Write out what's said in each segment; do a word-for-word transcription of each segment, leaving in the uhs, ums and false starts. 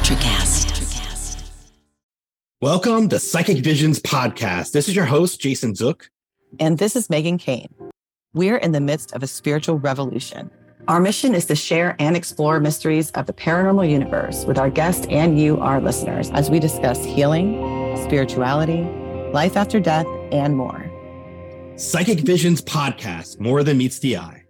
Electrocast. Welcome to Psychic Visions Podcast. This is your host, Jason Zook. And this is Megan Kane. We're in the midst of a spiritual revolution. Our mission is to share and explore mysteries of the paranormal universe with our guests and you, our listeners, as we discuss healing, spirituality, life after death, and more. Psychic Visions Podcast, more than meets the eye.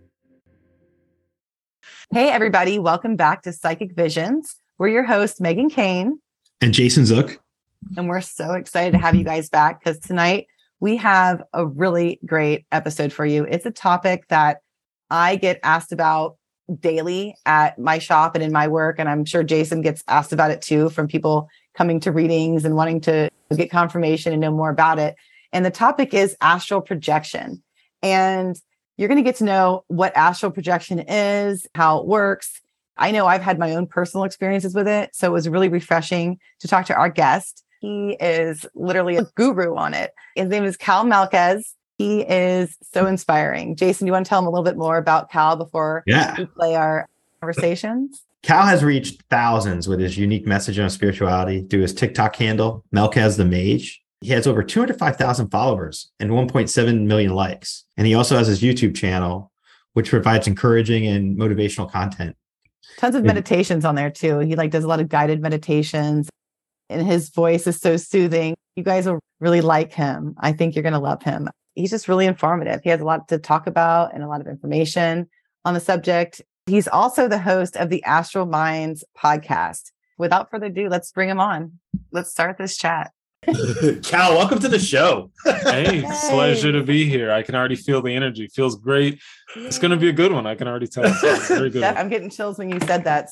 Hey, everybody. Welcome back to Psychic Visions. We're your hosts, Megan Kane. And Jason Zook. And we're so excited to have you guys back because tonight we have a really great episode for you. It's a topic that I get asked about daily at my shop and in my work. And I'm sure Jason gets asked about it too from people coming to readings and wanting to get confirmation and know more about it. And the topic is astral projection. And you're going to get to know what astral projection is, how it works. I know I've had my own personal experiences with it. So it was really refreshing to talk to our guest. He is literally a guru on it. His name is Cal Malquez. He is so inspiring. Jason, do you want to tell him a little bit more about Cal before yeah. we play our conversations? Cal has reached thousands with his unique message on spirituality through his TikTok handle, Malquez the Mage. He has over two hundred five thousand followers and one point seven million likes. And he also has his YouTube channel, which provides encouraging and motivational content. Tons of Yeah. meditations on there too. He like does a lot of guided meditations and his voice is so soothing. You guys will really like him. I think you're going to love him. He's just really informative. He has a lot to talk about and a lot of information on the subject. He's also the host of the Astral Minds podcast. Without further ado, let's bring him on. Let's start this chat. Cal, welcome to the show. Hey, Hey. pleasure to be here. I can already feel the energy. Feels great. It's going to be a good one. I can already tell. It's a very good Yeah, one. I'm getting chills when you said that.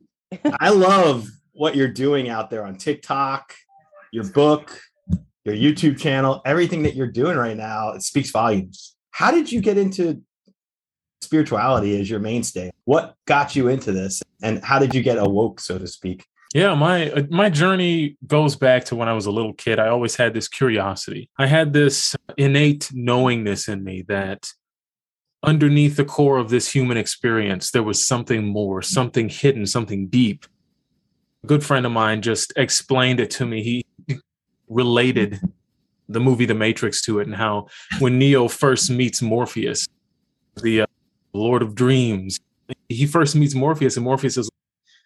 I love what you're doing out there on TikTok, your book, your YouTube channel, everything that you're doing right now. It speaks volumes. How did you get into spirituality as your mainstay? What got you into this? And how did you get awoke, so to speak? Yeah, my uh, my journey goes back to when I was a little kid. I always had this curiosity. I had this innate knowingness in me that underneath the core of this human experience, there was something more, something hidden, something deep. A good friend of mine just explained it to me. He related the movie The Matrix to it and how when Neo first meets Morpheus, the uh, Lord of Dreams, he first meets Morpheus and Morpheus is,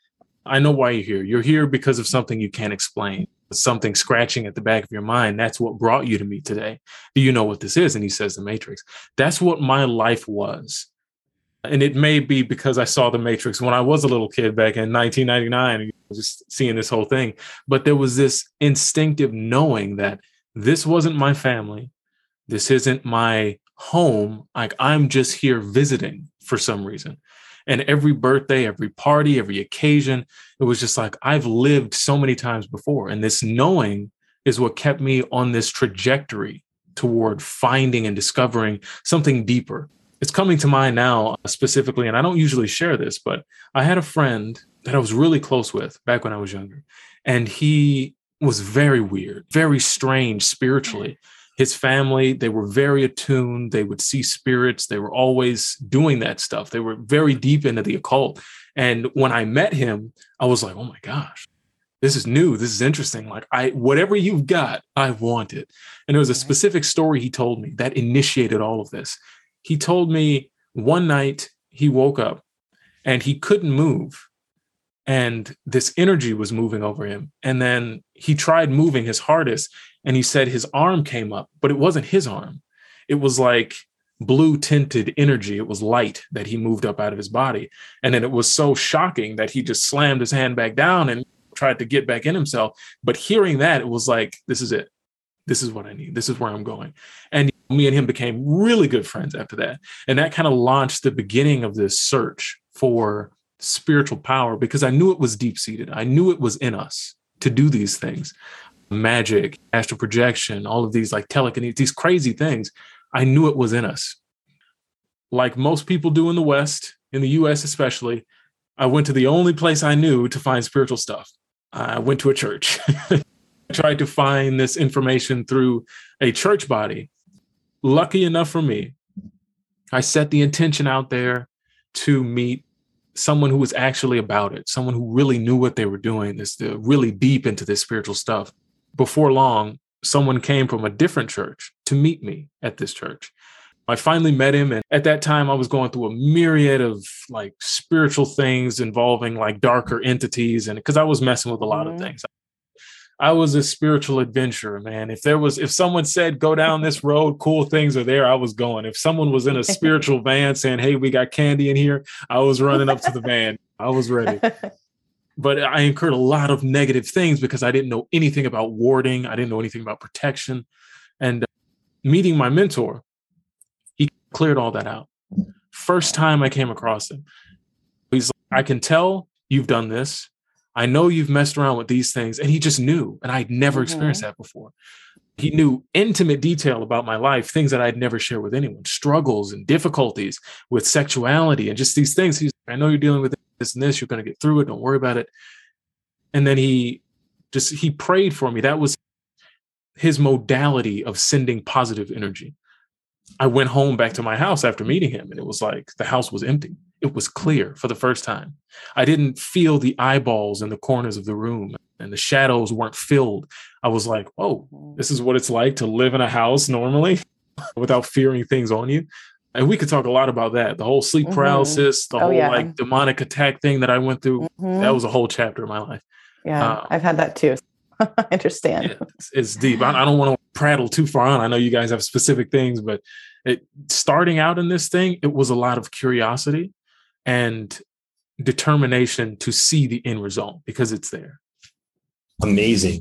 I know why you're here. You're here because of something you can't explain, something scratching at the back of your mind. That's what brought you to me today. Do you know what this is? And he says, The Matrix. That's what my life was. And it may be because I saw The Matrix when I was a little kid back in nineteen ninety-nine, just seeing this whole thing. But there was this instinctive knowing that this wasn't my family. This isn't my home. Like I'm just here visiting for some reason. And every birthday, every party, every occasion, it was just like I've lived so many times before. And this knowing is what kept me on this trajectory toward finding and discovering something deeper. It's coming to mind now specifically, and I don't usually share this, but I had a friend that I was really close with back when I was younger. And he was very weird, very strange spiritually. His family, they were very attuned. They would see spirits. They were always doing that stuff. They were very deep into the occult. And when I met him, I was like, oh my gosh, this is new. This is interesting. Like I, whatever you've got, I want it. And there was a specific story he told me that initiated all of this. He told me one night he woke up and he couldn't move. And this energy was moving over him. And then he tried moving his hardest. And he said his arm came up, but it wasn't his arm. It was like blue tinted energy. It was light that he moved up out of his body. And then it was so shocking that he just slammed his hand back down and tried to get back in himself. But hearing that, it was like, this is it. This is what I need. This is where I'm going. And me and him became really good friends after that. And that kind of launched the beginning of this search for spiritual power because I knew it was deep seated. I knew it was in us to do these things. Magic, astral projection, all of these like telekinesis, these crazy things. I knew it was in us. Like most people do in the West, in the U S especially, I went to the only place I knew to find spiritual stuff. I went to a church. I tried to find this information through a church body. Lucky enough for me, I set the intention out there to meet someone who was actually about it, someone who really knew what they were doing, this uh, really deep into this spiritual stuff. Before long, someone came from a different church to meet me at this church. I finally met him. And at that time, I was going through a myriad of like spiritual things involving like darker entities. And because I was messing with a lot of things. I was a spiritual adventurer, man. If there was, if someone said, go down this road, cool things are there, I was going. If someone was in a spiritual van saying, hey, we got candy in here, I was running up to the van. I was ready. But I incurred a lot of negative things because I didn't know anything about warding. I didn't know anything about protection. And uh, meeting my mentor, he cleared all that out. First time I came across him, he's like, I can tell you've done this. I know you've messed around with these things. And he just knew. And I'd never mm-hmm. experienced that before. He knew intimate detail about my life, things that I'd never shared with anyone, struggles and difficulties with sexuality and just these things. He's like, I know you're dealing with this and this. You're going to get through it. Don't worry about it. And then he just, he prayed for me. That was his modality of sending positive energy. I went home back to my house after meeting him, and it was like the house was empty. It was clear for the first time. I didn't feel the eyeballs in the corners of the room, and the shadows weren't filled. I was like, oh, this is what it's like to live in a house normally without fearing things on you. And we could talk a lot about that. The whole sleep paralysis, the oh, whole yeah. like demonic attack thing that I went through. Mm-hmm. That was a whole chapter of my life. Yeah, um, I've had that too. I understand. Yeah, it's, it's deep. I, I don't want to prattle too far on. I know you guys have specific things, but it, starting out in this thing, it was a lot of curiosity and determination to see the end result because it's there. Amazing.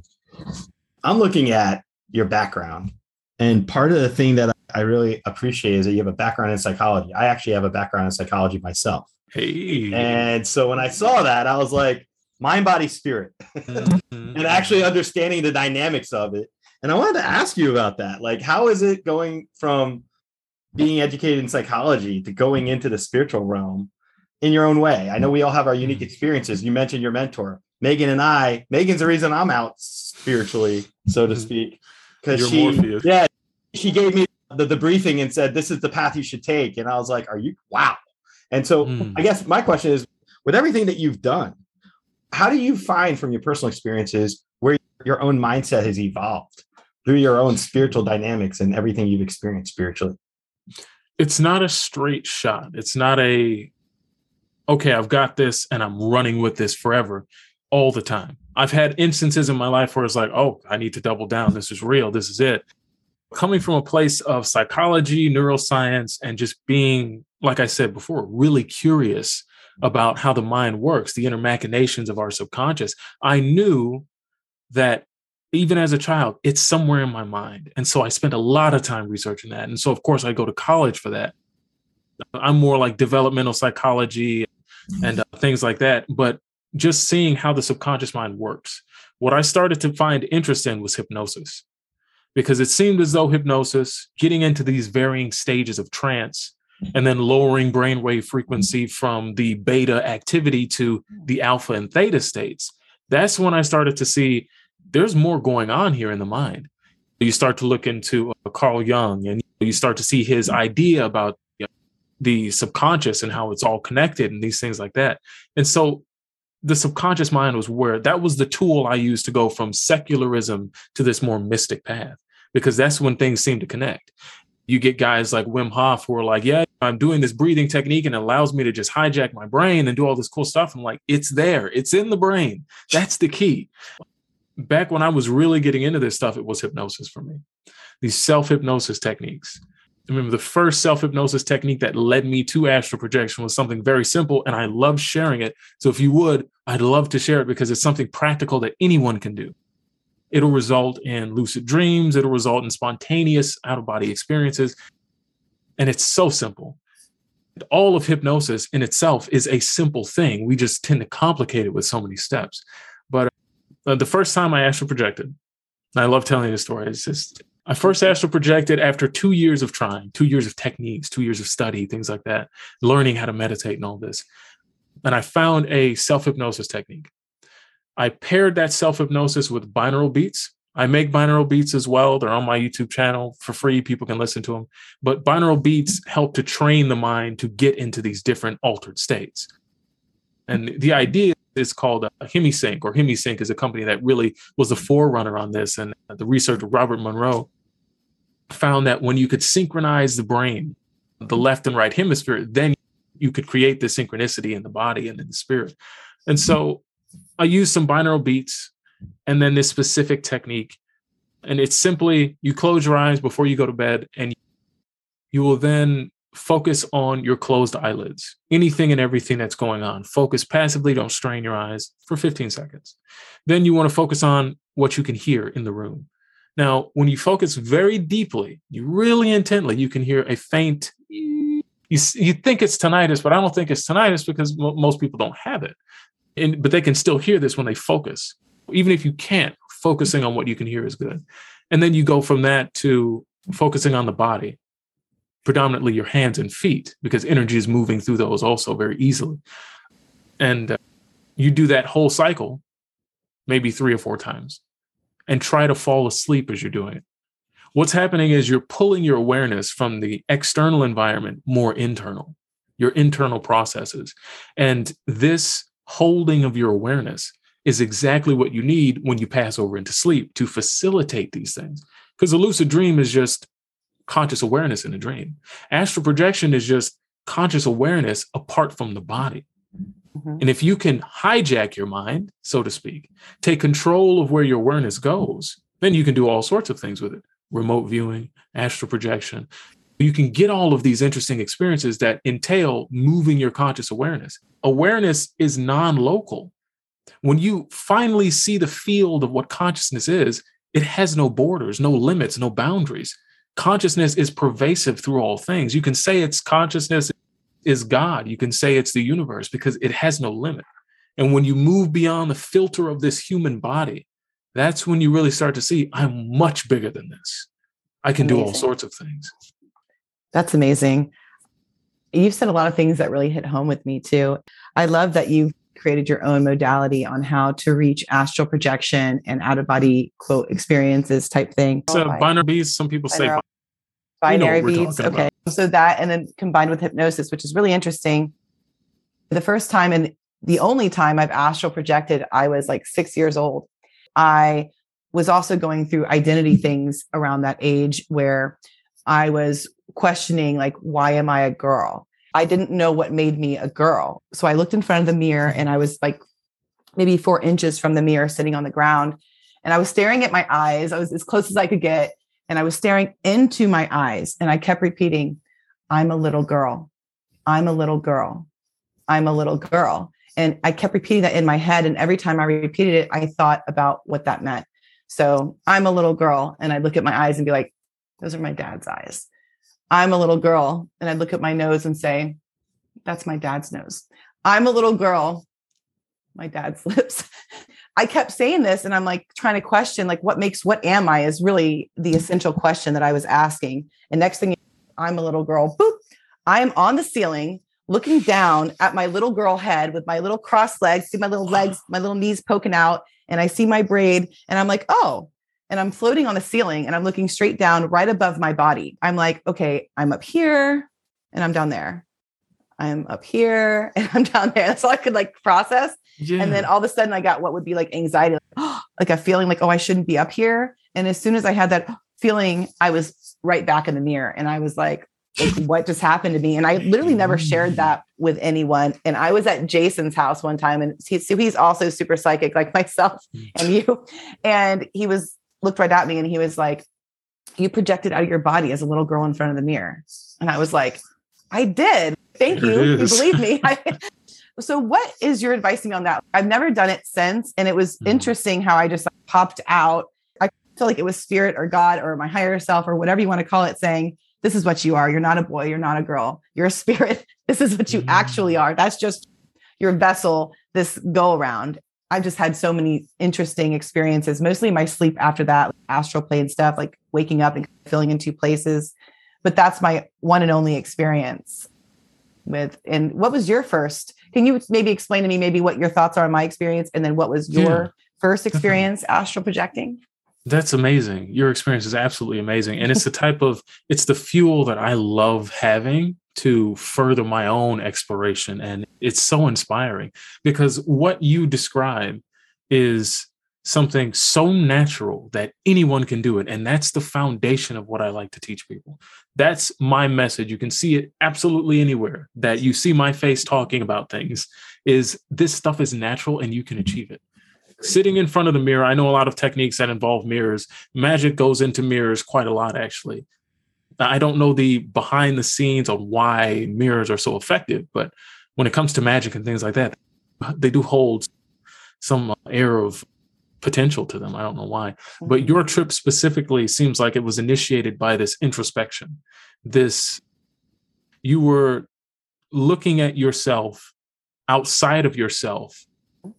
I'm looking at your background, and part of the thing that I really appreciate is that you have a background in psychology. I actually have a background in psychology myself. Hey. And so when I saw that, I was like, mind, body, spirit, mm-hmm. and actually understanding the dynamics of it. And I wanted to ask you about that. Like, how is it going from being educated in psychology to going into the spiritual realm in your own way? I know we all have our unique experiences. You mentioned your mentor, Megan, and I. Megan's the reason I'm out spiritually, so to speak, because she, Morpheus. yeah, she gave me the, the briefing and said, this is the path you should take. And I was like, are you, wow. And so mm. I guess my question is, with everything that you've done, how do you find from your personal experiences where your own mindset has evolved through your own spiritual dynamics and everything you've experienced spiritually? It's not a straight shot. It's not a, okay, I've got this and I'm running with this forever all the time. I've had instances in my life where it's like, oh, I need to double down. This is real. This is it. Coming from a place of psychology, neuroscience, and just being, like I said before, really curious about how the mind works, the inner machinations of our subconscious, I knew that even as a child, it's somewhere in my mind. And so I spent a lot of time researching that. And so, of course, I go to college for that. I'm more like developmental psychology and uh, things like that. But just seeing how the subconscious mind works, what I started to find interest in was hypnosis, because it seemed as though hypnosis, getting into these varying stages of trance, and then lowering brainwave frequency from the beta activity to the alpha and theta states. That's when I started to see there's more going on here in the mind. You start to look into uh, Carl Jung, and you start to see his idea about you know, the subconscious and how it's all connected and these things like that. And so the subconscious mind was where that was the tool I used to go from secularism to this more mystic path, because that's when things seem to connect. You get guys like Wim Hof who are like, yeah, I'm doing this breathing technique and it allows me to just hijack my brain and do all this cool stuff. I'm like, it's there. It's in the brain. That's the key. Back when I was really getting into this stuff, it was hypnosis for me. These self-hypnosis techniques. I remember the first self-hypnosis technique that led me to astral projection was something very simple, and I love sharing it. So if you would, I'd love to share it because it's something practical that anyone can do. It'll result in lucid dreams. It'll result in spontaneous out-of-body experiences. And it's so simple. All of hypnosis in itself is a simple thing. We just tend to complicate it with so many steps. But uh, the first time I astral projected, and I love telling this story, it's just, I first astral projected after two years of trying, two years of techniques, two years of study, things like that, learning how to meditate and all this. And I found a self-hypnosis technique. I paired that self-hypnosis with binaural beats. I make binaural beats as well. They're on my YouTube channel for free. People can listen to them. But binaural beats help to train the mind to get into these different altered states. And the idea is called a HemiSync, or HemiSync is a company that really was the forerunner on this. And the researcher, Robert Monroe, found that when you could synchronize the brain, the left and right hemisphere, then you could create the synchronicity in the body and in the spirit. And so I use some binaural beats and then this specific technique. And it's simply, you close your eyes before you go to bed, and you will then focus on your closed eyelids, anything and everything that's going on. Focus passively, don't strain your eyes for fifteen seconds. Then you want to focus on what you can hear in the room. Now, when you focus very deeply, you really intently, you can hear a faint, you, you think it's tinnitus, but I don't think it's tinnitus because m- most people don't have it. And, but they can still hear this when they focus. Even if you can't, focusing on what you can hear is good. And then you go from that to focusing on the body, predominantly your hands and feet, because energy is moving through those also very easily. And uh, you do that whole cycle, maybe three or four times, and try to fall asleep as you're doing it. What's happening is you're pulling your awareness from the external environment more internal, your internal processes. And this holding of your awareness is exactly what you need when you pass over into sleep to facilitate these things. Because a lucid dream is just conscious awareness in a dream. Astral projection is just conscious awareness apart from the body. Mm-hmm. And if you can hijack your mind, so to speak, take control of where your awareness goes, then you can do all sorts of things with it. Remote viewing, astral projection. You can get all of these interesting experiences that entail moving your conscious awareness. Awareness is non-local. When you finally see the field of what consciousness is, it has no borders, no limits, no boundaries. Consciousness is pervasive through all things. You can say it's consciousness is God. You can say it's the universe because it has no limit. And when you move beyond the filter of this human body, that's when you really start to see, I'm much bigger than this. I can amazing. do all sorts of things. That's amazing. You've said a lot of things that really hit home with me too. I love that you've created your own modality on how to reach astral projection and out-of-body quote experiences type thing. So oh, binary beats, some people binary, say binary beats. Okay. About. So that, and then combined with hypnosis, which is really interesting. The first time and the only time I've astral projected, I was like six years old. I was also going through identity things around that age where I was questioning, like, why am I a girl? I didn't know what made me a girl. So I looked in front of the mirror and I was like maybe four inches from the mirror sitting on the ground. And I was staring at my eyes. I was as close as I could get. And I was staring into my eyes. And I kept repeating, I'm a little girl. I'm a little girl. I'm a little girl. And I kept repeating that in my head. And every time I repeated it, I thought about what that meant. So I'm a little girl. And I'd look at my eyes and be like, those are my dad's eyes. I'm a little girl. And I'd look at my nose and say, that's my dad's nose. I'm a little girl. My dad's lips. I kept saying this and I'm like trying to question, like, what makes, what am I is really the essential question that I was asking. And next thing, I'm a little girl. Boop. I am on the ceiling looking down at my little girl head with my little crossed legs, see my little legs, my little knees poking out. And I see my braid and I'm like, oh, and I'm floating on the ceiling and I'm looking straight down right above my body. I'm like, okay, I'm up here and I'm down there. I'm up here and I'm down there. That's all I could like process. Yeah. And then all of a sudden I got what would be like anxiety, like, like a feeling like, oh, I shouldn't be up here. And as soon as I had that feeling, I was right back in the mirror and I was like, like, what just happened to me? And I literally never shared that with anyone. And I was at Jason's house one time and he, so he's also super psychic like myself and you. And he was looked right at me and he was like, you projected out of your body as a little girl in front of the mirror. And I was like, I did. Thank you. You believe me. I, so what is your advice to me on that? I've never done it since. And it was mm. interesting how I just like, popped out. I feel like it was spirit or God or my higher self or whatever you want to call it saying, this is what you are. You're not a boy. You're not a girl. You're a spirit. This is what you mm. actually are. That's just your vessel, this go around. I've just had so many interesting experiences, mostly my sleep after that, like astral plane stuff, like waking up and filling in two places. But that's my one and only experience with. And what was your first? Can you maybe explain to me maybe what your thoughts are on my experience? And then what was your yeah, first experience definitely. Astral projecting? That's amazing. Your experience is absolutely amazing. And it's the type of, it's the fuel that I love having to further my own exploration. And it's so inspiring because what you describe is something so natural that anyone can do it. And that's the foundation of what I like to teach people. That's my message. You can see it absolutely anywhere that you see my face talking about things, is this stuff is natural and you can achieve it. Sitting in front of the mirror, I know a lot of techniques that involve mirrors. Magic goes into mirrors quite a lot, actually. I don't know the behind the scenes on why mirrors are so effective, but when it comes to magic and things like that, they do hold some air of potential to them. I don't know why, but your trip specifically seems like it was initiated by this introspection. This, you were looking at yourself outside of yourself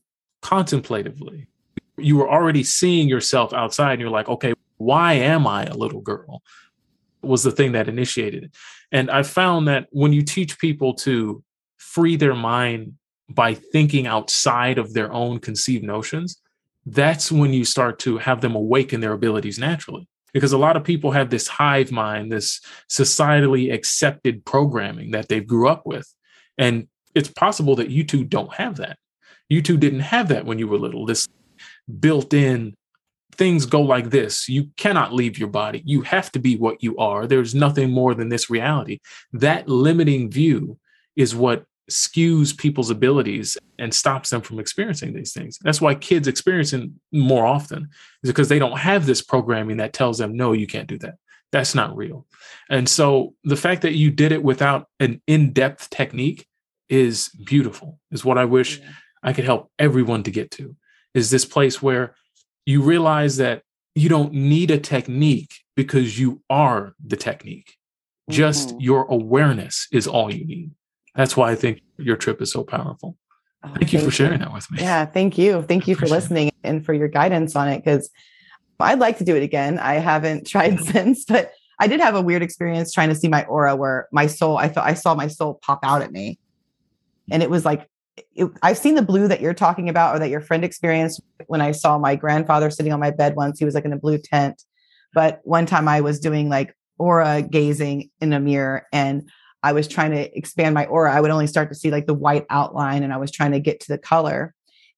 contemplatively. You were already seeing yourself outside and you're like, okay, why am I a little girl? Was the thing that initiated it. And I found that when you teach people to free their mind by thinking outside of their own conceived notions, that's when you start to have them awaken their abilities naturally. Because a lot of people have this hive mind, this societally accepted programming that they grew up with. And it's possible that you two don't have that. You two didn't have that when you were little, this built-in things go like this. You cannot leave your body. You have to be what you are. There's nothing more than this reality. That limiting view is what skews people's abilities and stops them from experiencing these things. That's why kids experience it more often, is because they don't have this programming that tells them, no, you can't do that. That's not real. And so the fact that you did it without an in-depth technique is beautiful, is what I wish yeah. I could help everyone to get to, is this place where you realize that you don't need a technique because you are the technique. Mm-hmm. Just your awareness is all you need. That's why I think your trip is so powerful. Oh, thank you thank for sharing you. that with me. Yeah, thank you. Thank you for listening and for your guidance on it, because I'd like to do it again. I haven't tried since, but I did have a weird experience trying to see my aura where my soul, I thought I saw my soul pop out at me. And it was like, it, I've seen the blue that you're talking about, or that your friend experienced when I saw my grandfather sitting on my bed once. He was like in a blue tent. But one time I was doing like aura gazing in a mirror, and I was trying to expand my aura. I would only start to see like the white outline, and I was trying to get to the color.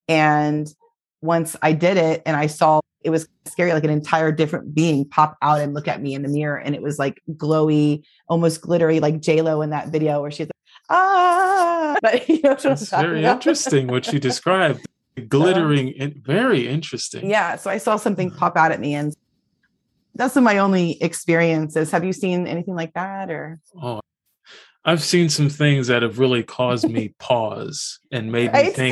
And once I did it and I saw, it was scary, like an entire different being pop out and look at me in the mirror. And it was like glowy, almost glittery, like J-Lo in that video where she's like, ah, but, you know, it's very about. interesting what you described. Glittering and very interesting. Yeah. So I saw something pop out at me, and that's my only experiences. Have you seen anything like that? Or oh, I've seen some things that have really caused me pause and made right? me think,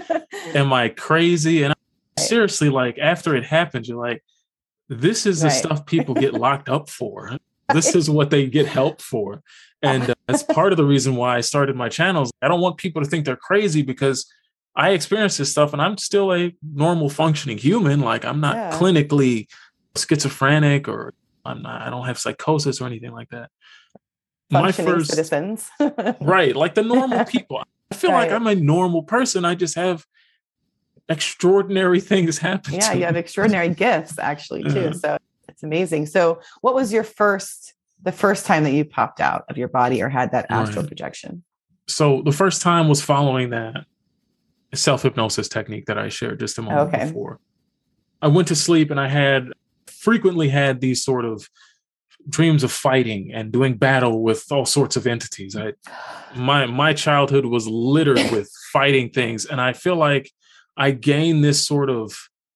am I crazy? And I, seriously, like after it happens, you're like, this is the right. stuff people get locked up for. This is what they get help for. And uh, that's part of the reason why I started my channels. I don't want people to think they're crazy, because I experience this stuff and I'm still a normal functioning human. Like I'm not yeah. clinically schizophrenic, or I'm not, I don't have psychosis or anything like that. Functioning my first, citizens. Right. Like the normal people. I feel right. like I'm a normal person. I just have extraordinary things happen. Yeah. to you me. have extraordinary gifts actually too. Yeah. So it's amazing. So what was your first, the first time that you popped out of your body or had that astral right. projection? So the first time was following that self-hypnosis technique that I shared just a moment okay. before. I went to sleep and I had frequently had these sort of dreams of fighting and doing battle with all sorts of entities. I, my, my childhood was littered with fighting things. And I feel like I gained this sort of,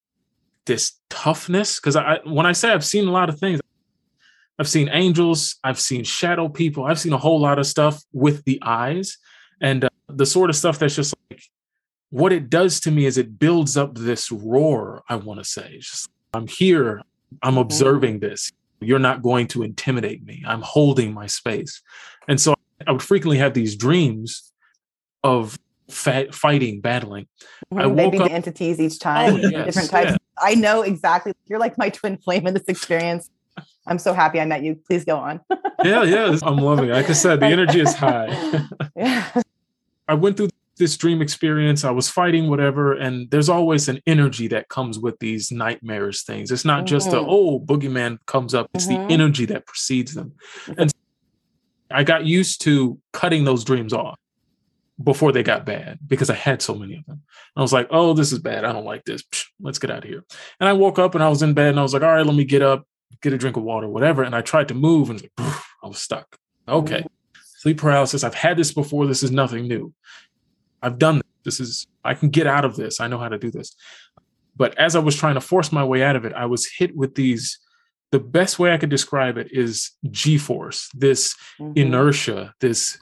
this toughness. Cause I, when I say I've seen a lot of things, I've seen angels, I've seen shadow people, I've seen a whole lot of stuff with the eyes, and uh, the sort of stuff that's just like, what it does to me is it builds up this roar. I want to say, it's just, I'm here, I'm observing this. You're not going to intimidate me. I'm holding my space. And so I would frequently have these dreams of fa- fighting, battling. Mm-hmm. I woke up entities each time, oh, yes, different types. Yeah. I know exactly. You're like my twin flame in this experience. I'm so happy I met you. Please go on. yeah, yeah. I'm loving it. Like I said, the energy is high. yeah. I went through this dream experience. I was fighting whatever. And there's always an energy that comes with these nightmares things. It's not mm-hmm. just a, oh, boogeyman comes up. It's mm-hmm. the energy that precedes them. And I got used to cutting those dreams off before they got bad because I had so many of them. I was like, oh, this is bad. I don't like this. Psh, let's get out of here. And I woke up and I was in bed and I was like, all right, let me get up, get a drink of water, whatever. And I tried to move and like, I was stuck. Okay. Sleep paralysis. I've had this before. This is nothing new. I've done this. This is, I can get out of this. I know how to do this. But as I was trying to force my way out of it, I was hit with these, the best way I could describe it is G-force, this mm-hmm. inertia, this,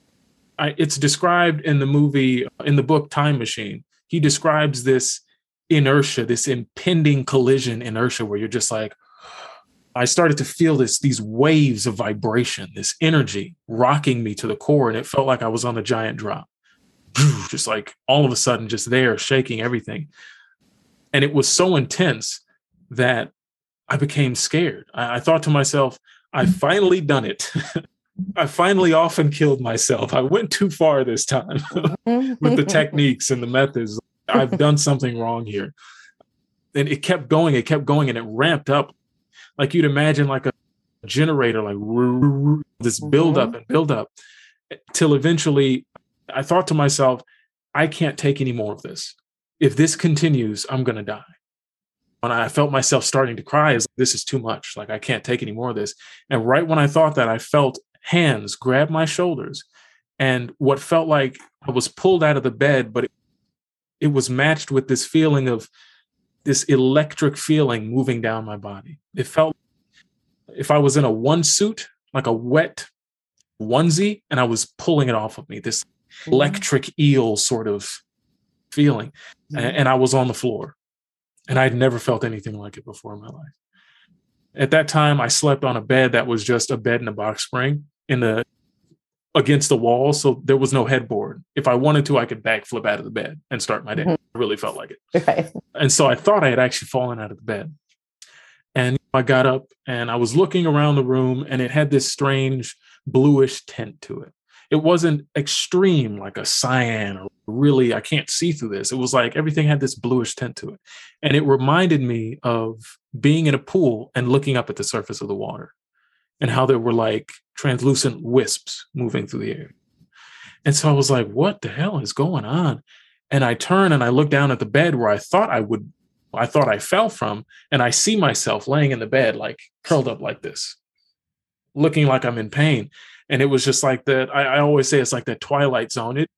I, it's described in the movie, in the book Time Machine. He describes this inertia, this impending collision inertia where you're just like, I started to feel this, these waves of vibration, this energy rocking me to the core. And it felt like I was on a giant drop, just like all of a sudden, just there, shaking everything. And it was so intense that I became scared. I, I thought to myself, I finally done it. I finally often killed myself. I went too far this time with the techniques and the methods. I've done something wrong here. And it kept going, it kept going, and it ramped up. Like you'd imagine like a generator, like this build up and build up till eventually I thought to myself, I can't take any more of this. If this continues, I'm going to die. When I felt myself starting to cry, is this is too much. Like I can't take any more of this. And right when I thought that, I felt hands grab my shoulders, and what felt like I was pulled out of the bed, but it, it was matched with this feeling of this electric feeling moving down my body. It felt if I was in a one suit, like a wet onesie, and I was pulling it off of me, this mm-hmm. electric eel sort of feeling. Mm-hmm. And, and I was on the floor, and I'd never felt anything like it before in my life. At that time, I slept on a bed that was just a bed in a box spring in the against the wall. So there was no headboard. If I wanted to, I could backflip out of the bed and start my day. Mm-hmm. I really felt like it. Okay. And so I thought I had actually fallen out of the bed. And I got up and I was looking around the room, and it had this strange bluish tint to it. It wasn't extreme like a cyan or really, I can't see through this. It was like everything had this bluish tint to it. And it reminded me of being in a pool and looking up at the surface of the water and how there were like translucent wisps moving through the air. And so I was like, what the hell is going on? And I turn and I look down at the bed where I thought I would, I thought I fell from. And I see myself laying in the bed, like curled up like this, looking like I'm in pain. And it was just like that. I, I always say it's like that Twilight Zone. It,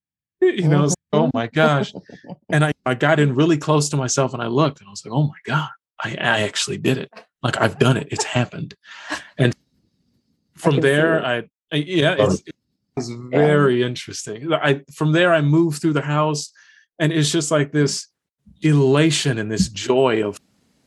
you know, it's like, oh my gosh. And I, I got in really close to myself and I looked and I was like, oh my God, I, I actually did it. Like I've done it. It's happened. And from I there, I, I, yeah, it's, it's very yeah. interesting. I, from there, I moved through the house, and it's just like this elation and this joy of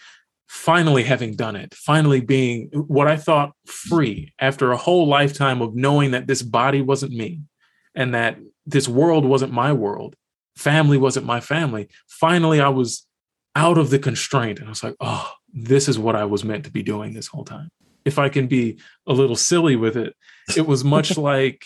finally having done it, finally being what I thought free after a whole lifetime of knowing that this body wasn't me and that this world wasn't my world, family wasn't my family. Finally, I was out of the constraint, and I was like, oh, this is what I was meant to be doing this whole time. If I can be a little silly with it, it was much like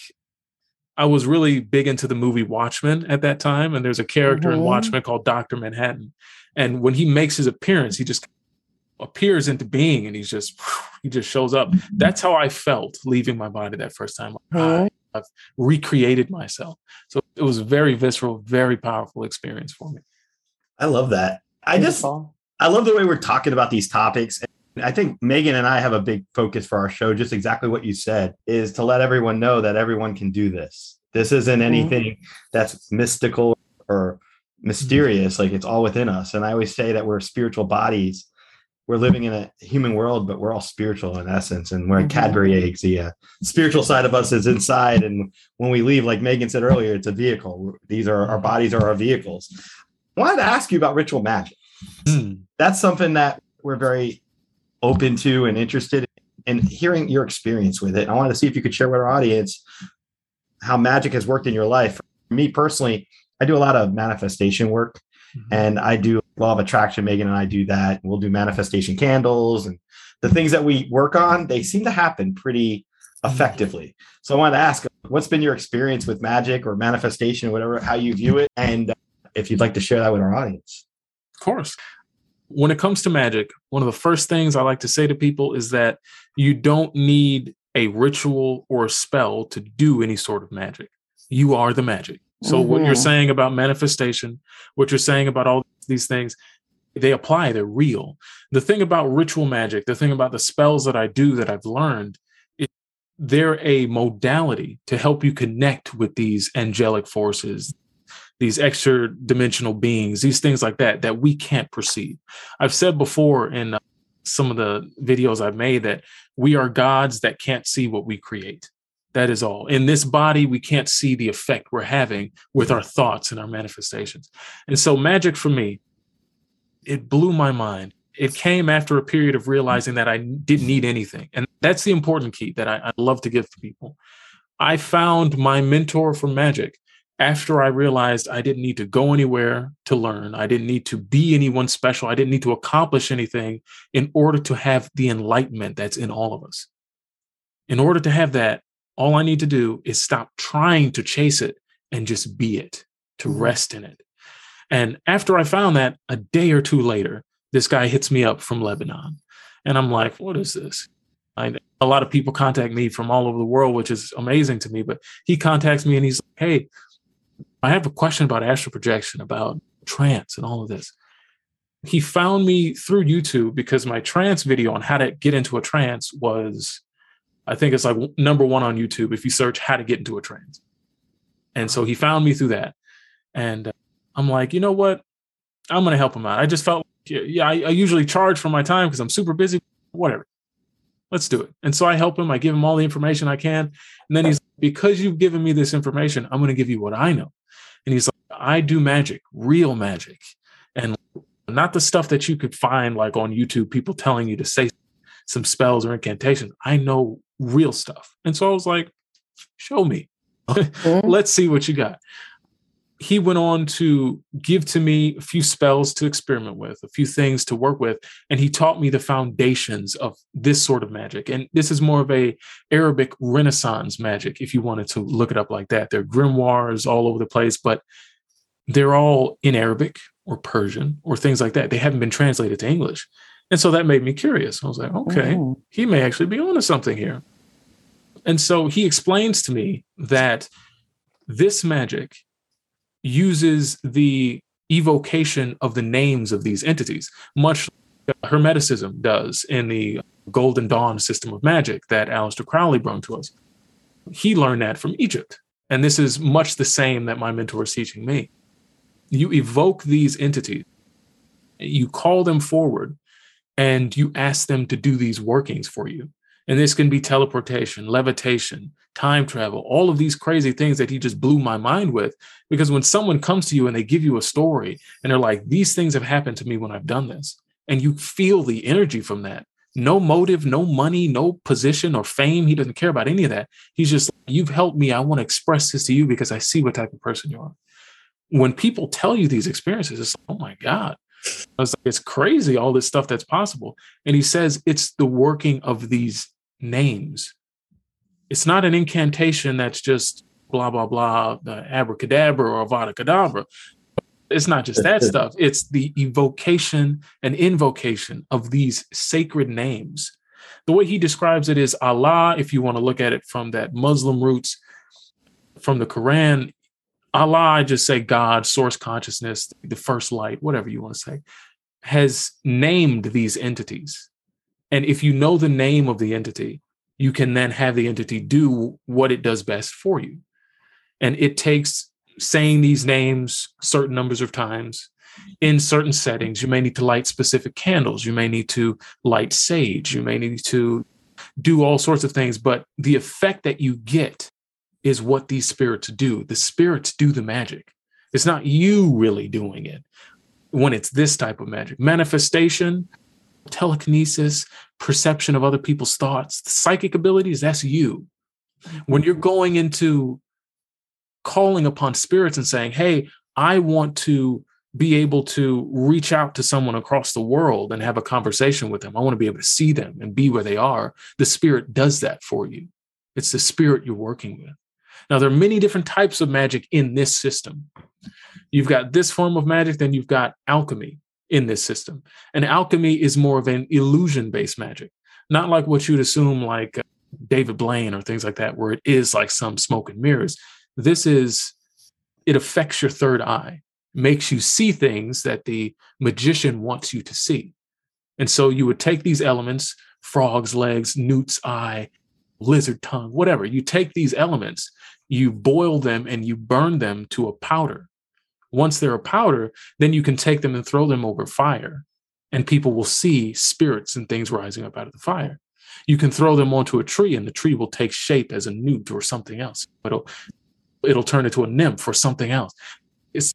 I was really big into the movie Watchmen at that time. And there's a character mm-hmm. in Watchmen called Doctor Manhattan. And when he makes his appearance, he just appears into being, and he's just, he just shows up. That's how I felt leaving my body that first time. Mm-hmm. I, I've recreated myself. So it was a very visceral, very powerful experience for me. I love that. I just, I love the way we're talking about these topics. I think Megan and I have a big focus for our show, just exactly what you said, is to let everyone know that everyone can do this. This isn't anything mm-hmm. that's mystical or mysterious. Like, it's all within us. And I always say that we're spiritual bodies. We're living in a human world, but we're all spiritual in essence. And we're mm-hmm. Cadbury eggs. The uh, spiritual side of us is inside. And when we leave, like Megan said earlier, it's a vehicle. These are our bodies are our vehicles. I wanted to ask you about ritual magic. Mm. That's something that we're very open to and interested in hearing your experience with it. I wanted to see if you could share with our audience how magic has worked in your life. For me personally, I do a lot of manifestation work, mm-hmm. and I do law of attraction. Megan and I do that. We'll do manifestation candles, and the things that we work on, they seem to happen pretty effectively. So I wanted to ask, what's been your experience with magic or manifestation, whatever, how you view it, and if you'd like to share that with our audience. Of course. When it comes to magic, one of the first things I like to say to people is that you don't need a ritual or a spell to do any sort of magic. You are the magic. So Mm-hmm. what you're saying about manifestation, what you're saying about all these things, they apply, they're real. The thing about ritual magic, the thing about the spells that I do that I've learned, is they're a modality to help you connect with these angelic forces, these extra dimensional beings, these things like that, that we can't perceive. I've said before in uh, some of the videos I've made that we are gods that can't see what we create. That is all. In this body, we can't see the effect we're having with our thoughts and our manifestations. And so magic for me, it blew my mind. It came after a period of realizing that I didn't need anything. And that's the important key that I, I love to give to people. I found my mentor for magic after I realized I didn't need to go anywhere to learn. I didn't need to be anyone special. I didn't need to accomplish anything in order to have the enlightenment that's in all of us. In order to have that, all I need to do is stop trying to chase it and just be it, to Mm-hmm. rest in it. And after I found that, a day or two later, this guy hits me up from Lebanon. And I'm like, what is this? I, a lot of people contact me from all over the world, which is amazing to me. But he contacts me and he's like, hey, I have a question about astral projection, about trance and all of this. He found me through YouTube because my trance video on how to get into a trance was, I think it's like number one on YouTube if you search how to get into a trance. And so he found me through that. And uh, I'm like, you know what? I'm going to help him out. I just felt, yeah, I, I usually charge for my time because I'm super busy, whatever. Let's do it. And so I help him. I give him all the information I can. And then he's like, because you've given me this information, I'm going to give you what I know. And he's like, I do magic, real magic. And not the stuff that you could find like on YouTube, people telling you to say some spells or incantations. I know real stuff. And so I was like, show me. Mm-hmm. Let's see what you got. He went on to give to me a few spells to experiment with, a few things to work with, and he taught me the foundations of this sort of magic. And this is more of a Arabic Renaissance magic, if you wanted to look it up like that. There are grimoires all over the place, but they're all in Arabic or Persian or things like that. They haven't been translated to English. And so that made me curious. I was like, okay, Mm-hmm. he may actually be onto something here. And so he explains to me that this magic uses the evocation of the names of these entities, much like Hermeticism does in the Golden Dawn system of magic that Aleister Crowley brought to us. He learned that from Egypt. And this is much the same that my mentor is teaching me. You evoke these entities, you call them forward, and you ask them to do these workings for you. And this can be teleportation, levitation, time travel, all of these crazy things that he just blew my mind with. Because when someone comes to you and they give you a story and they're like, these things have happened to me when I've done this, and you feel the energy from that. No motive, no money, no position or fame. He doesn't care about any of that. He's just, you've helped me. I want to express this to you because I see what type of person you are. When people tell you these experiences, it's like, oh my God. I was like, it's crazy, all this stuff that's possible. And he says it's the working of these names. It's not an incantation that's just blah, blah, blah, the abracadabra or avada kedavra. It's not just that stuff. It's the evocation and invocation of these sacred names. The way he describes it is Allah, if you want to look at it from that Muslim roots, from the Quran, Allah, I just say God, source consciousness, the first light, whatever you want to say, has named these entities. And if you know the name of the entity, you can then have the entity do what it does best for you. And it takes saying these names certain numbers of times in certain settings. You may need to light specific candles. You may need to light sage. You may need to do all sorts of things. But the effect that you get is what these spirits do. The spirits do the magic. It's not you really doing it when it's this type of magic. Manifestation, telekinesis, perception of other people's thoughts, psychic abilities, that's you. When you're going into calling upon spirits and saying, hey, I want to be able to reach out to someone across the world and have a conversation with them. I want to be able to see them and be where they are. The spirit does that for you. It's the spirit you're working with. Now, there are many different types of magic in this system. You've got this form of magic, then you've got alchemy in this system. And alchemy is more of an illusion-based magic, not like what you'd assume like David Blaine or things like that, where it is like some smoke and mirrors. This is, it affects your third eye, makes you see things that the magician wants you to see. And so you would take these elements, frog's legs, newt's eye, lizard tongue, whatever. You take these elements, you boil them and you burn them to a powder. Once they're a powder, then you can take them and throw them over fire, and people will see spirits and things rising up out of the fire. You can throw them onto a tree and the tree will take shape as a newt or something else. It'll, it'll turn into a nymph or something else. It's,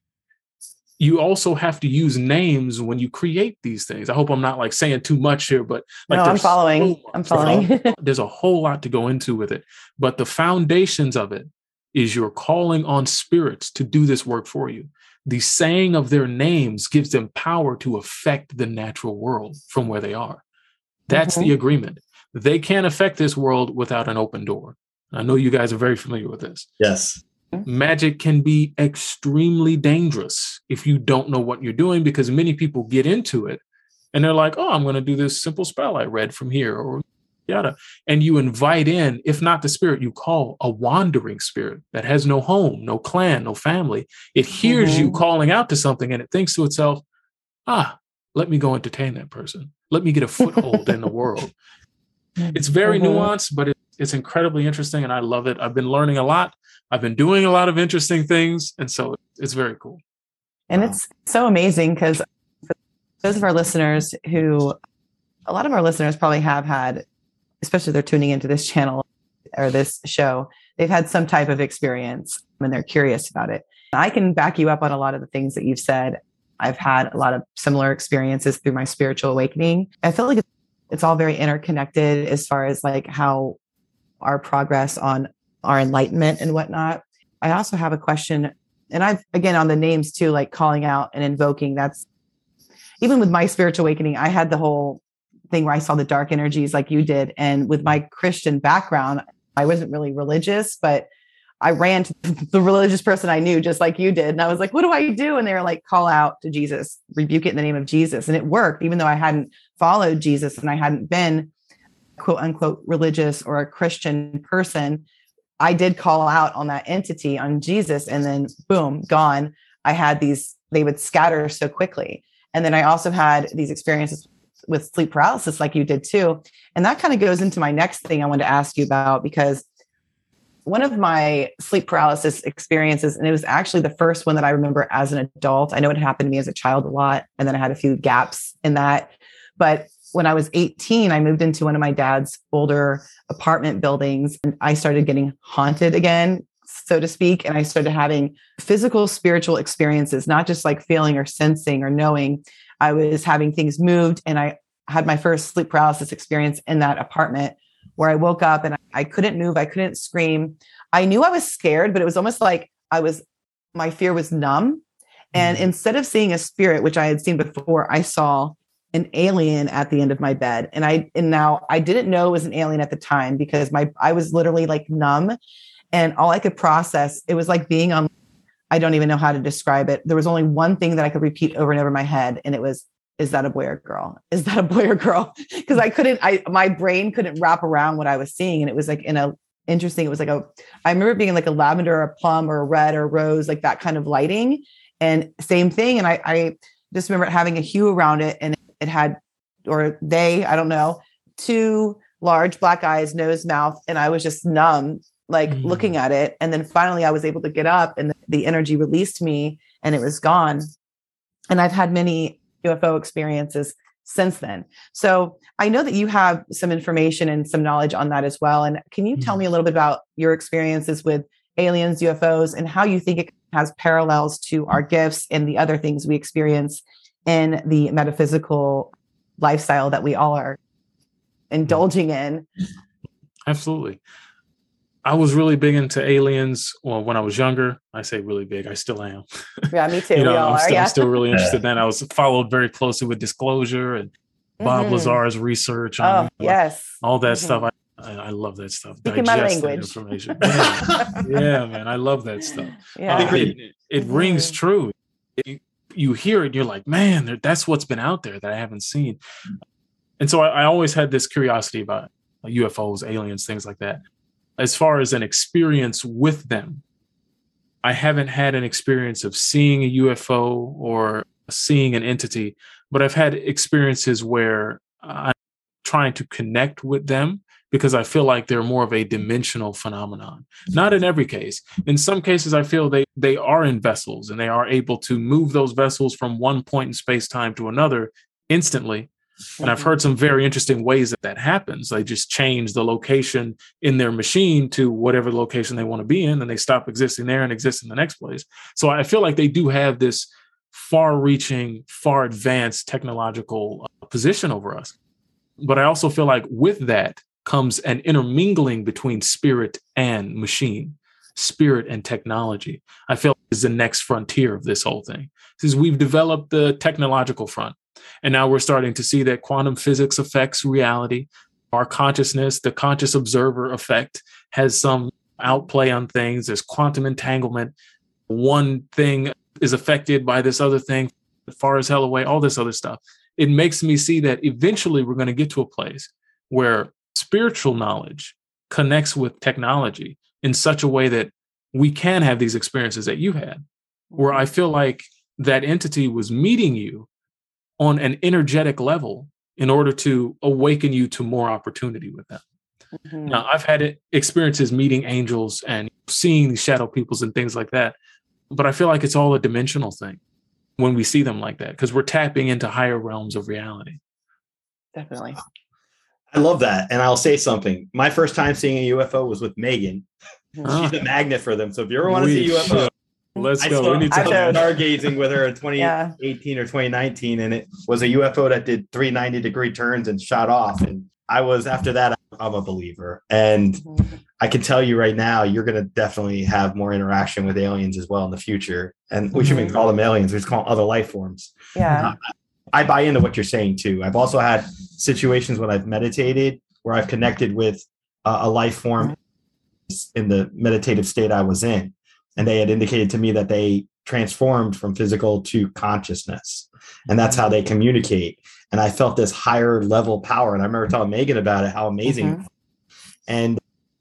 you also have to use names when you create these things. I hope I'm not like saying too much here, but like no, I'm following. So I'm following. There's a whole lot to go into with it, but the foundations of it is you're calling on spirits to do this work for you. The saying of their names gives them power to affect the natural world from where they are. That's mm-hmm. the agreement. They can't affect this world without an open door. I know you guys are very familiar with this. Yes. Magic can be extremely dangerous if you don't know what you're doing, because many people get into it and they're like, oh, I'm going to do this simple spell I read from here or yada. And you invite in, if not the spirit, you call a wandering spirit that has no home, no clan, no family. It hears mm-hmm. you calling out to something and it thinks to itself, ah, let me go entertain that person. Let me get a foothold in the world. It's very mm-hmm. nuanced, but it, it's incredibly interesting. And I love it. I've been learning a lot. I've been doing a lot of interesting things. And so it's very cool. And wow. it's so amazing because for those of our listeners who, a lot of our listeners probably have had, especially if they're tuning into this channel or this show, they've had some type of experience and they're curious about it. I can back you up on a lot of the things that you've said. I've had a lot of similar experiences through my spiritual awakening. I feel like it's It's all very interconnected as far as like how our progress on our enlightenment and whatnot. I also have a question, and I've, again, on the names too, like calling out and invoking. That's even with my spiritual awakening, I had the whole thing where I saw the dark energies like you did. And with my Christian background, I wasn't really religious, but I ran to the religious person I knew, just like you did. And I was like, what do I do? And they were like, call out to Jesus, rebuke it in the name of Jesus. And it worked, even though I hadn't followed Jesus and I hadn't been quote unquote religious or a Christian person. I did call out on that entity, on Jesus, and then boom, gone. I had these, they would scatter so quickly. And then I also had these experiences with sleep paralysis like you did too. And that kind of goes into my next thing I wanted to ask you about, because one of my sleep paralysis experiences, and it was actually the first one that I remember as an adult. I know it happened to me as a child a lot, and then I had a few gaps in that. But when I was eighteen, I moved into one of my dad's older apartment buildings, and I started getting haunted again, so to speak. And I started having physical, spiritual experiences, not just like feeling or sensing or knowing. I was having things moved, and I had my first sleep paralysis experience in that apartment, where I woke up and I couldn't move. I couldn't scream. I knew I was scared, but it was almost like I was, my fear was numb. And mm-hmm. instead of seeing a spirit, which I had seen before, I saw an alien at the end of my bed. And I, and now I didn't know it was an alien at the time because my, I was literally like numb, and all I could process, it was like being on, I don't even know how to describe it. There was only one thing that I could repeat over and over in my head. And it was, is that a boy or girl? Is that a boy or girl? Because I couldn't, I, my brain couldn't wrap around what I was seeing. And it was like in a interesting, it was like a, I remember being like a lavender or a plum or a red or a rose, like that kind of lighting, and same thing. And I, I just remember having a hue around it, and it had, or they, I don't know, two large black eyes, nose, mouth. And I was just numb, like mm. looking at it. And then finally I was able to get up, and the, the energy released me and it was gone. And I've had many U F O experiences since then. So I know that you have some information and some knowledge on that as well. And can you tell me a little bit about your experiences with aliens, U F Os, and how you think it has parallels to our gifts and the other things we experience in the metaphysical lifestyle that we all are indulging in? Absolutely. I was really big into aliens. Well, when I was younger, I say really big, I still am. Yeah, me too. you know, we all I'm, are, still, yeah. I'm still really interested in that. I was followed very closely with Disclosure and Bob Mm-hmm. Lazar's research Oh, on yes. all that Mhm. stuff. I, I, I love that stuff. Speaking my Digest that language. information. Yeah. yeah, man, I love that stuff. Yeah. Uh, it it, it Mhm. rings true. It, you hear it, and you're like, man, there- that's what's been out there that I haven't seen. And so I, I always had this curiosity about U F Os, aliens, things like that. As far as an experience with them, I haven't had an experience of seeing a U F O or seeing an entity, but I've had experiences where I'm trying to connect with them because I feel like they're more of a dimensional phenomenon. Not in every case. In some cases, I feel they, they are in vessels and they are able to move those vessels from one point in space-time to another instantly. And I've heard some very interesting ways that that happens. They just change the location in their machine to whatever location they want to be in, and they stop existing there and exist in the next place. So I feel like they do have this far-reaching, far advanced technological uh, position over us. But I also feel like with that comes an intermingling between spirit and machine, spirit and technology. I feel like is the next frontier of this whole thing. Since we've developed the technological front, and now we're starting to see that quantum physics affects reality. Our consciousness, the conscious observer effect, has some outplay on things. There's quantum entanglement. One thing is affected by this other thing, far as hell away, all this other stuff. It makes me see that eventually we're going to get to a place where spiritual knowledge connects with technology in such a way that we can have these experiences that you had, where I feel like that entity was meeting you on an energetic level in order to awaken you to more opportunity with them. Mm-hmm. Now, I've had experiences meeting angels and seeing these shadow peoples and things like that, but I feel like it's all a dimensional thing when we see them like that, because we're tapping into higher realms of reality. Definitely. I love that. And I'll say something. My first time seeing a U F O was with Megan. Ah. She's a magnet for them. So if you ever want to see U F O, let's I go. saw, We need to I stargazing with her in twenty eighteen yeah. or twenty nineteen, and it was a U F O that did three ninety degree turns and shot off. And I was, after that, I'm a believer. And mm-hmm. I can tell you right now, you're going to definitely have more interaction with aliens as well in the future. And we mm-hmm. shouldn't even call them aliens. We just call them other life forms. Yeah. Uh, I buy into what you're saying too. I've also had situations when I've meditated where I've connected with uh, a life form in the meditative state I was in. And they had indicated to me that they transformed from physical to consciousness. And that's how they communicate. And I felt this higher level power. And I remember telling Megan about it, how amazing. Mm-hmm. And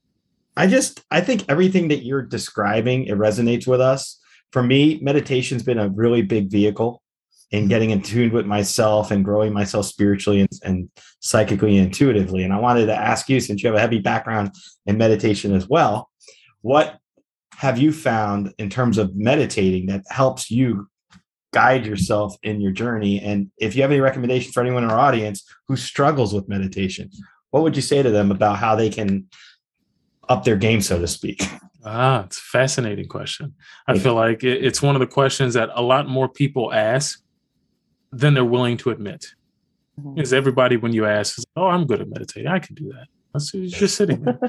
I just, I think everything that you're describing, it resonates with us. For me, meditation's been a really big vehicle in getting in tune with myself and growing myself spiritually and, and psychically and intuitively. And I wanted to ask you, since you have a heavy background in meditation as well, what have you found in terms of meditating that helps you guide yourself in your journey? And if you have any recommendations for anyone in our audience who struggles with meditation, what would you say to them about how they can up their game, so to speak? Ah, it's a fascinating question. I feel like it's one of the questions that a lot more people ask than they're willing to admit. Mm-hmm. Because everybody, when you ask, is, oh, I'm good at meditating. I can do that. That's just sitting there.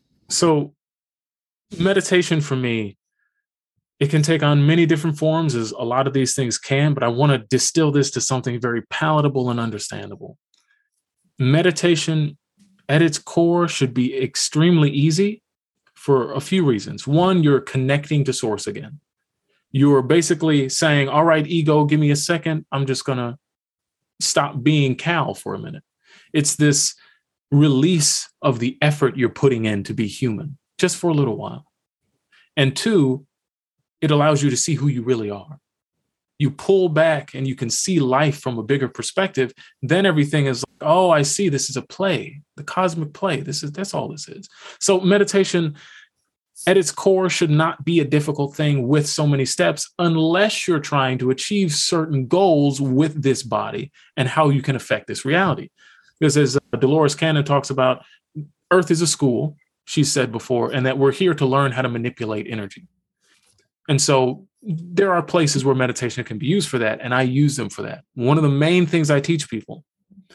So meditation for me, it can take on many different forms, as a lot of these things can, but I want to distill this to something very palatable and understandable. Meditation at its core should be extremely easy for a few reasons. One, you're connecting to source again. You're basically saying, all right, ego, give me a second. I'm just going to stop being Cal for a minute. It's this release of the effort you're putting in to be human, just for a little while. And two, it allows you to see who you really are. You pull back and you can see life from a bigger perspective. Then everything is like, oh, I see, this is a play, the cosmic play. This is, that's all this is. So meditation at its core should not be a difficult thing with so many steps, unless you're trying to achieve certain goals with this body and how you can affect this reality. Because as uh, Dolores Cannon talks about, Earth is a school, she said before, and that we're here to learn how to manipulate energy. And so there are places where meditation can be used for that, and I use them for that. One of the main things I teach people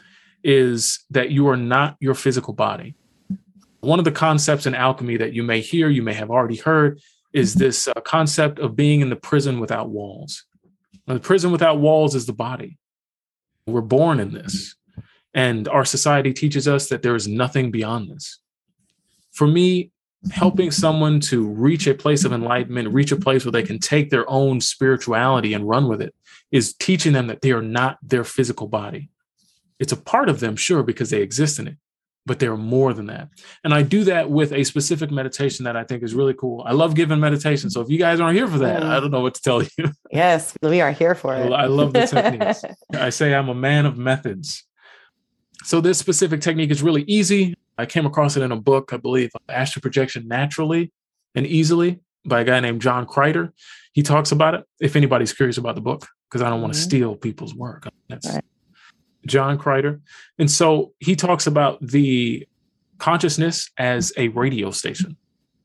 is that you are not your physical body. One of the concepts in alchemy that you may hear, you may have already heard, is this uh, concept of being in the prison without walls. Now, the prison without walls is the body. We're born in this, and our society teaches us that there is nothing beyond this. For me, helping someone to reach a place of enlightenment, reach a place where they can take their own spirituality and run with it, is teaching them that they are not their physical body. It's a part of them, sure, because they exist in it, but they're more than that. And I do that with a specific meditation that I think is really cool. I love giving meditation. So if you guys aren't here for that, I don't know what to tell you. Yes, we are here for it. I love the techniques. I say I'm a man of methods. So this specific technique is really easy. I came across it in a book, I believe, Astral Projection Naturally and Easily by a guy named John Kreider. He talks about it, if anybody's curious about the book, because I don't want to mm-hmm. steal people's work. That's right. John Kreider. And so he talks about the consciousness as a radio station.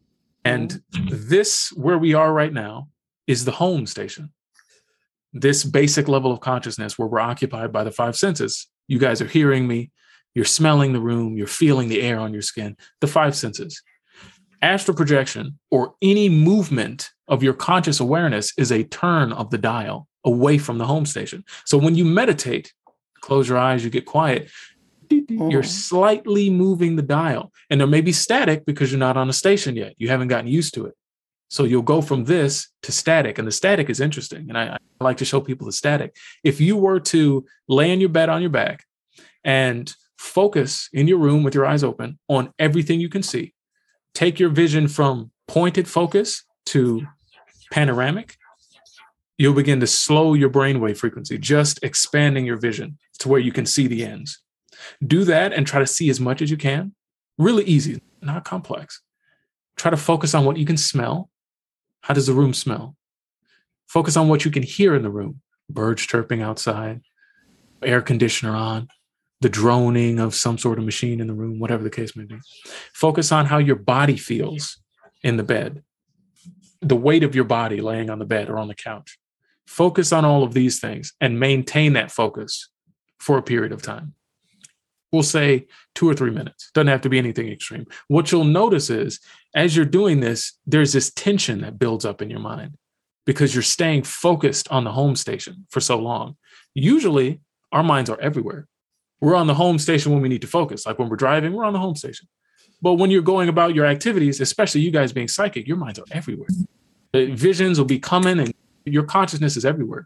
And this, where we are right now, is the home station. This basic level of consciousness where we're occupied by the five senses. You guys are hearing me. You're smelling the room. You're feeling the air on your skin. The five senses. Astral projection, or any movement of your conscious awareness, is a turn of the dial away from the home station. So when you meditate, close your eyes, you get quiet, you're slightly moving the dial. And there may be static because you're not on a station yet. You haven't gotten used to it. So you'll go from this to static. And the static is interesting. And I, I like to show people the static. If you were to lay in your bed on your back and focus in your room with your eyes open on everything you can see, take your vision from pointed focus to panoramic, you'll begin to slow your brainwave frequency, just expanding your vision to where you can see the ends. Do that and try to see as much as you can. Really easy, not complex. Try to focus on what you can smell. How does the room smell? Focus on what you can hear in the room. Birds chirping outside, air conditioner on, the droning of some sort of machine in the room, whatever the case may be. Focus on how your body feels in the bed, the weight of your body laying on the bed or on the couch. Focus on all of these things and maintain that focus for a period of time. We'll say two or three minutes. Doesn't have to be anything extreme. What you'll notice is, as you're doing this, there's this tension that builds up in your mind because you're staying focused on the home station for so long. Usually, our minds are everywhere. We're on the home station when we need to focus. Like when we're driving, we're on the home station. But when you're going about your activities, especially you guys being psychic, your minds are everywhere. The visions will be coming and your consciousness is everywhere.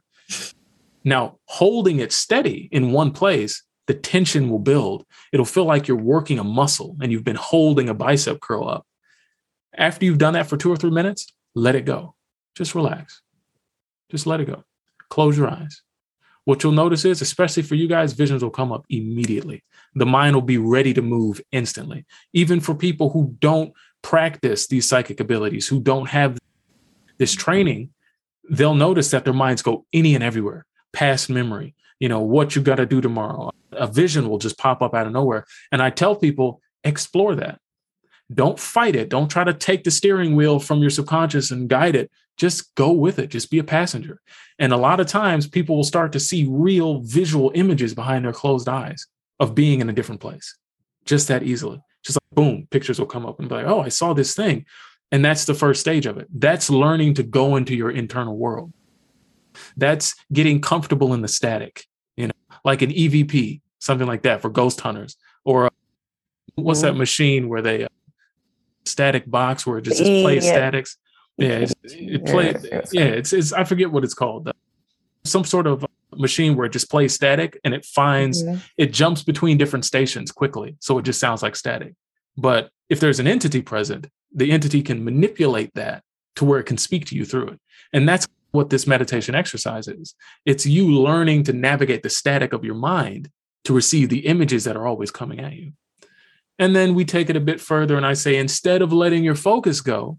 Now, holding it steady in one place, the tension will build. It'll feel like you're working a muscle and you've been holding a bicep curl up. After you've done that for two or three minutes, let it go. Just relax. Just let it go. Close your eyes. What you'll notice is, especially for you guys, visions will come up immediately. The mind will be ready to move instantly. Even for people who don't practice these psychic abilities, who don't have this training, they'll notice that their minds go any and everywhere, past memory, you know, what you got to do tomorrow. A vision will just pop up out of nowhere. And I tell people, explore that. Don't fight it. Don't try to take the steering wheel from your subconscious and guide it. Just go with it. Just be a passenger. And a lot of times people will start to see real visual images behind their closed eyes of being in a different place. Just that easily. Just like boom, pictures will come up and be like, oh, I saw this thing. And that's the first stage of it. That's learning to go into your internal world. That's getting comfortable in the static, you know, like an E V P, something like that for ghost hunters. Or uh, what's that machine where they, uh, static box where it just, just plays yeah. statics. Yeah, it's, it plays. Yeah, it's, it's, I forget what it's called. Uh, some sort of machine where it just plays static and it finds, mm-hmm. it jumps between different stations quickly. So it just sounds like static. But if there's an entity present, the entity can manipulate that to where it can speak to you through it. And that's what this meditation exercise is. It's you learning to navigate the static of your mind to receive the images that are always coming at you. And then we take it a bit further and I say, instead of letting your focus go,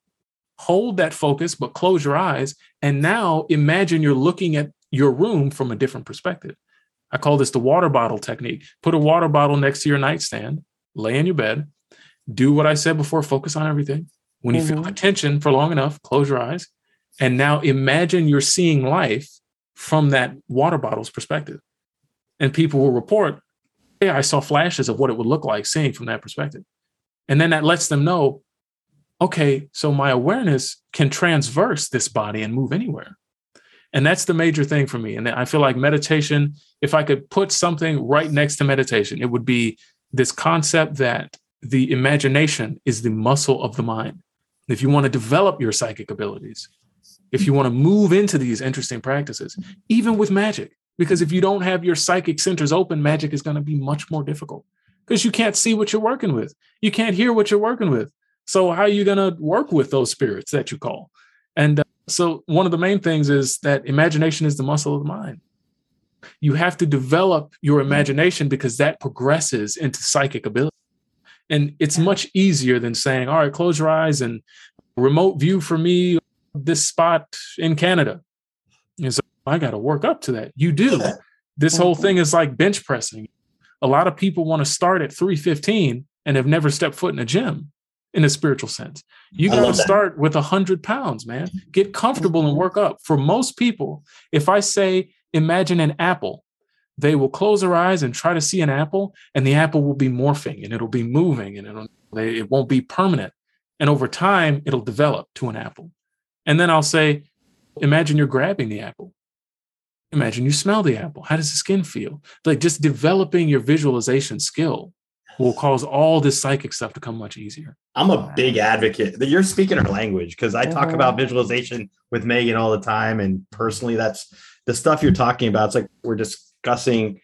hold that focus, but close your eyes. And now imagine you're looking at your room from a different perspective. I call this the water bottle technique. Put a water bottle next to your nightstand, lay in your bed, do what I said before, focus on everything. When you mm-hmm. feel the tension for long enough, close your eyes. And now imagine you're seeing life from that water bottle's perspective. And people will report, hey, I saw flashes of what it would look like seeing from that perspective. And then that lets them know, okay, so my awareness can transverse this body and move anywhere. And that's the major thing for me. And I feel like meditation, if I could put something right next to meditation, it would be this concept that the imagination is the muscle of the mind. If you want to develop your psychic abilities, if you want to move into these interesting practices, even with magic, because if you don't have your psychic centers open, magic is going to be much more difficult. because you can't see what you're working with. You can't hear what you're working with. So how are you going to work with those spirits that you call? And uh, so one of the main things is that imagination is the muscle of the mind. You have to develop your imagination because that progresses into psychic ability. And it's much easier than saying, all right, close your eyes and remote view for me this spot in Canada. And so I got to work up to that. You do. This whole thing is like bench pressing. A lot of people want to start at three fifteen and have never stepped foot in a gym in a spiritual sense. You got to start with one hundred pounds, man. Get comfortable and work up. For most people, if I say, imagine an apple, they will close their eyes and try to see an apple, and the apple will be morphing and it'll be moving and it'll, it won't be permanent. And over time, it'll develop to an apple. And then I'll say, imagine you're grabbing the apple. Imagine you smell the apple. How does the skin feel? Like just developing your visualization skill will cause all this psychic stuff to come much easier. I'm a big advocate that you're speaking our language, because I talk Mhm. about visualization with Megan all the time. And personally, that's the stuff you're talking about. It's like we're discussing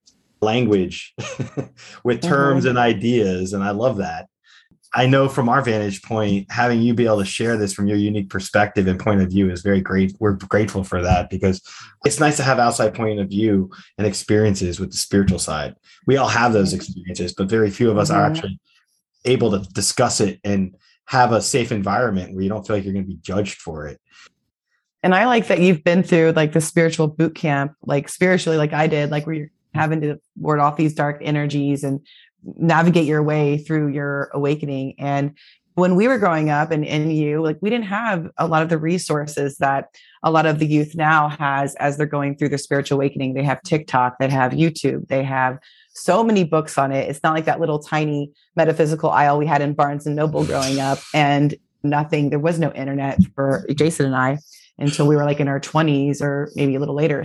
language with terms Mhm. and ideas. And I love that. I know from our vantage point, having you be able to share this from your unique perspective and point of view is very great. We're grateful for that, because it's nice to have outside point of view and experiences with the spiritual side. We all have those experiences, but very few of us are Mhm. actually able to discuss it and have a safe environment where you don't feel like you're going to be judged for it. And I like that you've been through like the spiritual boot camp, like spiritually, like I did, like where you're having to ward off these dark energies and navigate your way through your awakening. And when we were growing up and, and you, like we didn't have a lot of the resources that a lot of the youth now has as they're going through their spiritual awakening. They have TikTok, they have YouTube, they have so many books on it. It's not like that little tiny metaphysical aisle we had in Barnes and Noble growing up, and nothing, there was no internet for Jason and I until we were like in our twenties or maybe a little later,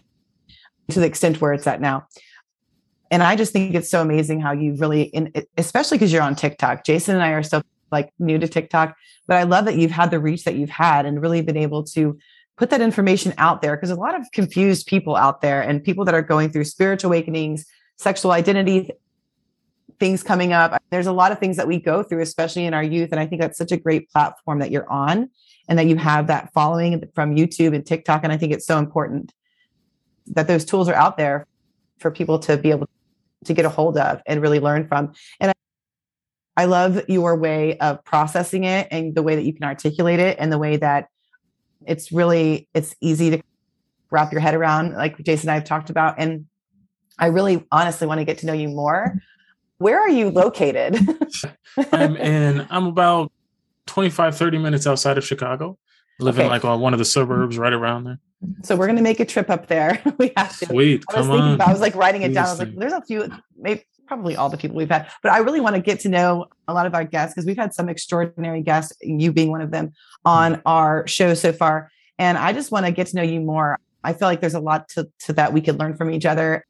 to the extent where it's at now. And I just think it's so amazing how you really, in, especially because you're on TikTok. Jason and I are still like new to TikTok, but I love that you've had the reach that you've had and really been able to put that information out there, because a lot of confused people out there and people that are going through spiritual awakenings, sexual identity, things coming up. There's a lot of things that we go through, especially in our youth. And I think that's such a great platform that you're on and that you have that following from YouTube and TikTok. And I think it's so important that those tools are out there for people to be able to get a hold of and really learn from. And I, I love your way of processing it and the way that you can articulate it and the way that it's really, it's easy to wrap your head around, like Jason and I have talked about. And I really honestly want to get to know you more. Where are you located? I'm in, I'm about twenty-five, thirty minutes outside of Chicago, living Okay. like on one of the suburbs right around there. So we're going to make a trip up there. We have to. Sweet. I was Come thinking on. about, I was like writing it Do down. I this was like, thing. there's a few, maybe probably all the people we've had, but I really want to get to know a lot of our guests, because we've had some extraordinary guests, you being one of them, on our show so far. And I just want to get to know you more. I feel like there's a lot to, to that we could learn from each other.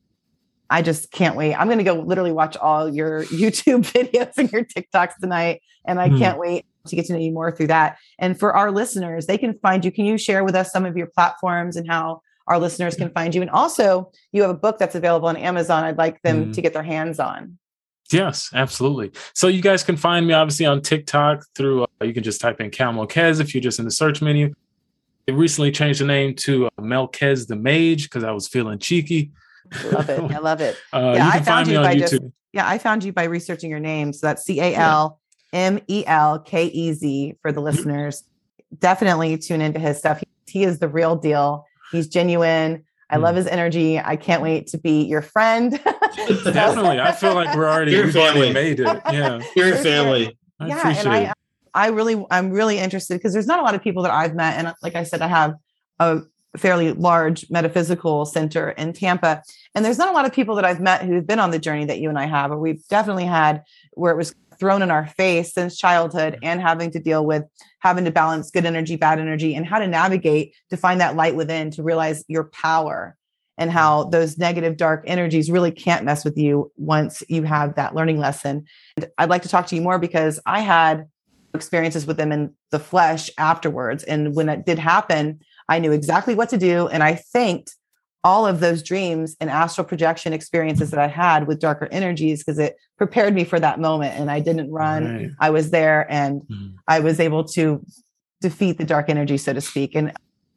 I just can't wait. I'm going to go literally watch all your YouTube videos and your TikToks tonight. And I Hmm. can't wait to get to know you more through that. And for our listeners, they can find you. Can you share with us some of your platforms and how our listeners can find you? And also, you have a book that's available on Amazon. I'd like them Mhm. to get their hands on. Yes, absolutely. So you guys can find me obviously on TikTok through, uh, you can just type in Cal Melquez if you're just in the search menu. I recently changed the name to uh, Melquez the Mage because I was feeling cheeky. Love it. I love it. Uh, Yeah, you I can found find me you on by YouTube. just- Yeah, I found you by researching your name. So that's C A L M E L K E Z for the listeners. Definitely tune into his stuff. He, he is the real deal. He's genuine. I Hmm. love his energy. I can't wait to be your friend. Definitely. I feel like we're already, Your we've already family. made it. Yeah. Your For sure. family. I yeah, appreciate and I, it. I really, I'm really interested because there's not a lot of people that I've met, and like I said, I have a fairly large metaphysical center in Tampa, and there's not a lot of people that I've met who've been on the journey that you and I have, or we've definitely had where it was thrown in our face since childhood, and having to deal with having to balance good energy, bad energy, and how to navigate to find that light within, to realize your power. And how those negative, dark energies really can't mess with you once you have that learning lesson. And I'd like to talk to you more because I had experiences with them in the flesh afterwards. And when it did happen, I knew exactly what to do. And I thanked all of those dreams and astral projection experiences that I had with darker energies, because it prepared me for that moment. And I didn't run. Right. I was there, and Mhm. I was able to defeat the dark energy, so to speak. And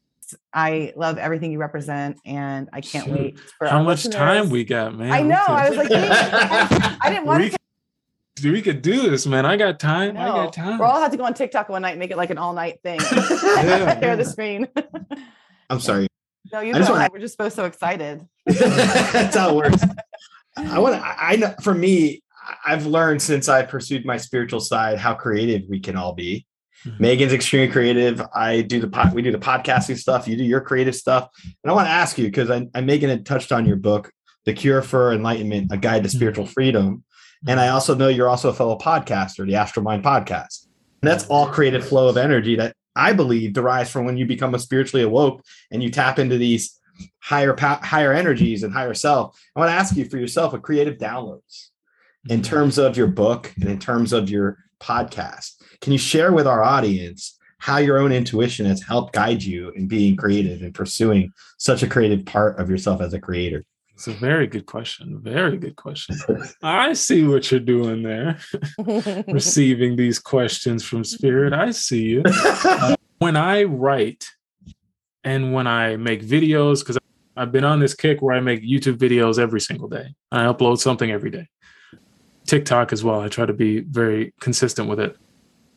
I love everything you represent, and I can't Shoot. wait for How our much listeners. time we got, man? I We know. could- I was like, I, I didn't want we to. could, we could do this, man. I got time. I No, got time. we'll all have to go on TikTok one night and make it like an all night thing. Yeah, Share the yeah. screen. I'm sorry. No, you I just go wanna- ahead. We're just both so excited. That's how it works. I want to, I I know for me, I've learned since I pursued my spiritual side how creative we can all be. Mhm. Megan's extremely creative. I do the pod, we do the podcasting stuff. You do your creative stuff. And I want to ask you, because I, I Megan had touched on your book, The Cure for Enlightenment, A Guide to Spiritual Freedom. And I also know you're also a fellow podcaster, the Astral Mind podcast. And that's all creative flow of energy that I believe derives from when you become a spiritually awoke and you tap into these higher pow- higher energies and higher self. I want to ask you for yourself a creative downloads in terms of your book and in terms of your podcast. Can you share with our audience how your own intuition has helped guide you in being creative and pursuing such a creative part of yourself as a creator? It's a very good question. Very good question. I see what you're doing there. Receiving these questions from Spirit. I see you. Uh, when I write and when I make videos, because I've been on this kick where I make YouTube videos every single day. I upload something every day. TikTok as well. I try to be very consistent with it.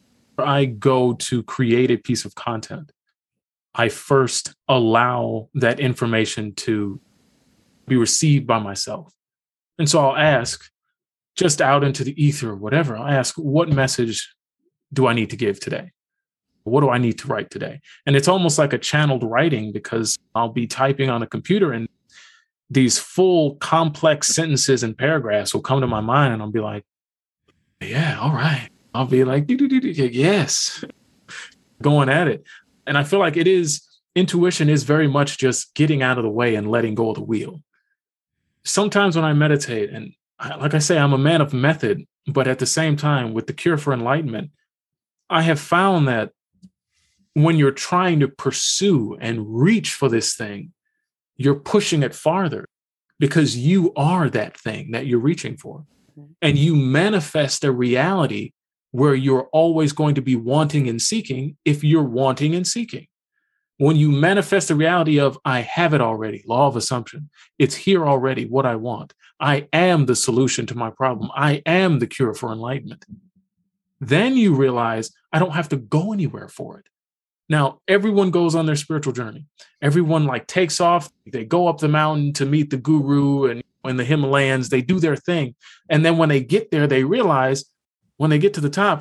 I go to create a piece of content. I first allow that information to be received by myself. And so I'll ask, just out into the ether or whatever, I ask, what message do I need to give today? What do I need to write today? And it's almost like a channeled writing, because I'll be typing on a computer and these full complex sentences and paragraphs will come to my mind, and I'll be like, yeah, all right. I'll be like, yes, going at it. And I feel like it is, intuition is very much just getting out of the way and letting go of the wheel. Sometimes when I meditate, and I, like I say, I'm a man of method, but at the same time, with the Cure for Enlightenment, I have found that when you're trying to pursue and reach for this thing, you're pushing it farther, because you are that thing that you're reaching for. And you manifest a reality where you're always going to be wanting and seeking if you're wanting and seeking. When you manifest the reality of, I have it already, law of assumption, it's here already, what I want. I am the solution to my problem. I am the cure for enlightenment. Then you realize I don't have to go anywhere for it. Now, everyone goes on their spiritual journey. Everyone like takes off. They go up the mountain to meet the guru, and in the Himalayas, they do their thing. And then when they get there, they realize when they get to the top,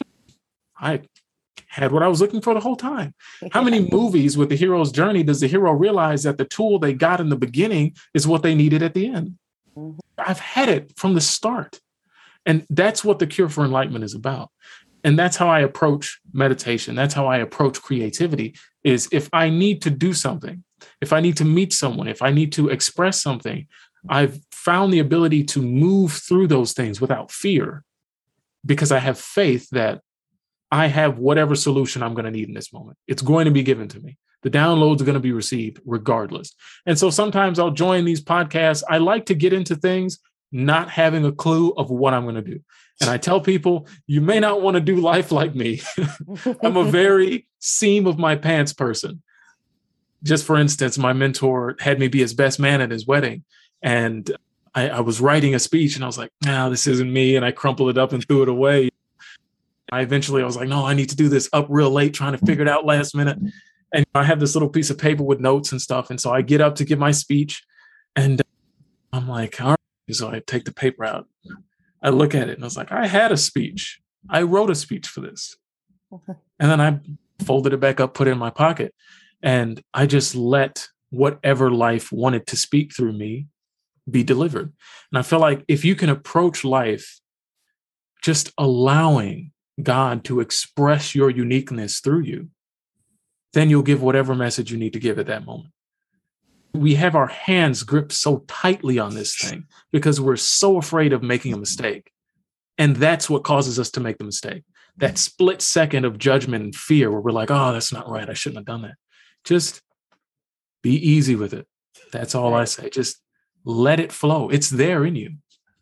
I had what I was looking for the whole time. How many movies with the hero's journey does the hero realize that the tool they got in the beginning is what they needed at the end? Mm-hmm. I've had it from the start. And that's what the Cure for Enlightenment is about. And that's how I approach meditation. That's how I approach creativity, is if I need to do something, if I need to meet someone, if I need to express something, I've found the ability to move through those things without fear, because I have faith that I have whatever solution I'm going to need in this moment. It's going to be given to me. The downloads are going to be received regardless. And so sometimes I'll join these podcasts. I like to get into things not having a clue of what I'm going to do. And I tell people, you may not want to do life like me. I'm a very seam of my pants person. Just for instance, my mentor had me be his best man at his wedding. And I, I was writing a speech and I was like, no, this isn't me. And I crumpled it up and threw it away. I eventually, I was like, no, I need to do this up real late, trying to figure it out last minute. And I have this little piece of paper with notes and stuff. And so I get up to give my speech and I'm like, all right. So I take the paper out. I look at it and I was like, I had a speech. I wrote a speech for this. And then I folded it back up, put it in my pocket. And I just let whatever life wanted to speak through me be delivered. And I feel like if you can approach life just allowing God to express your uniqueness through you, then you'll give whatever message you need to give at that moment. We have our hands gripped so tightly on this thing because we're so afraid of making a mistake. And that's what causes us to make the mistake. That split second of judgment and fear where we're like, oh, that's not right. I shouldn't have done that. Just be easy with it. That's all I say. Just let it flow. It's there in you.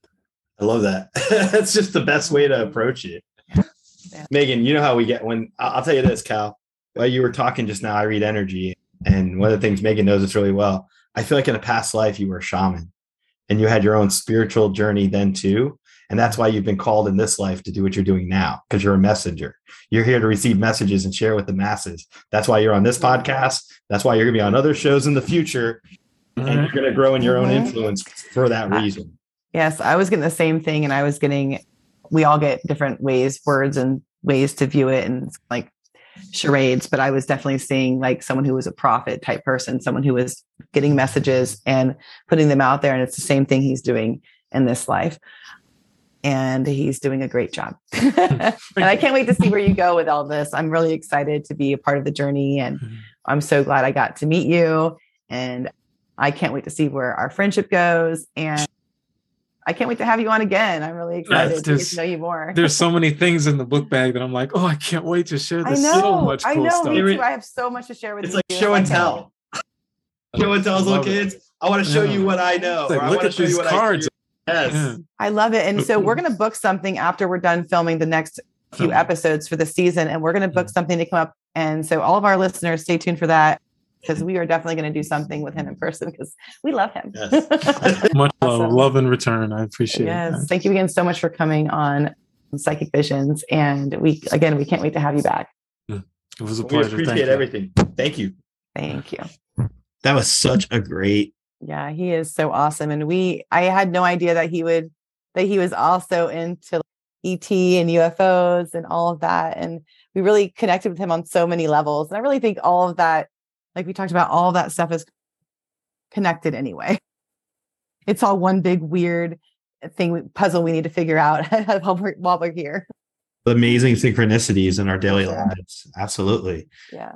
I love that. That's just the best way to approach it. Yeah. Megan, you know how we get when I'll tell you this, Cal, while you were talking just now, I read energy. And one of the things Megan knows this really well, I feel like in a past life, you were a shaman and you had your own spiritual journey then too. And that's why you've been called in this life to do what you're doing now, because you're a messenger. You're here to receive messages and share with the masses. That's why you're on this podcast. That's why you're going to be on other shows in the future. Mm-hmm. And you're going to grow in your own influence for that reason. Yes, I was getting the same thing. And I was getting, we all get different ways, words and ways to view it. And like charades, but I was definitely seeing like someone who was a prophet type person, someone who was getting messages and putting them out there. And it's the same thing he's doing in this life. And he's doing a great job. And I can't wait to see where you go with all this. I'm really excited to be a part of the journey. And mm-hmm. I'm so glad I got to meet you. And I can't wait to see where our friendship goes. And I can't wait to have you on again. I'm really excited to get to know you more. There's so many things in the book bag that I'm like, oh, I can't wait to share this. I know, so much cool I know, stuff. Me too. I have so much to share with it's you. It's like show and tell. Show and tell little kids. I want to show yeah. you what I know. Like, look at these cards. Yes. Yeah. I love it. And so we're going to book something after we're done filming the next few episodes for the season. And we're going to book something to come up. And so all of our listeners, stay tuned for that, because we are definitely going to do something with him in person because we love him. Yes. Much love, awesome. Love in return. I appreciate yes. it. Yes. Thank you again so much for coming on Psychic Visions. And we, again, we can't wait to have you back. It was a pleasure. We appreciate Thank everything. You. Thank you. Thank you. That was such a great. Yeah, he is so awesome. And we, I had no idea that he would, that he was also into E T and U F Os and all of that. And we really connected with him on so many levels. And I really think all of that, like we talked about, all of that stuff is connected anyway. It's all one big weird thing, we, puzzle we need to figure out while, we're, while we're here. Amazing synchronicities in our daily yeah. lives. Absolutely. Yeah.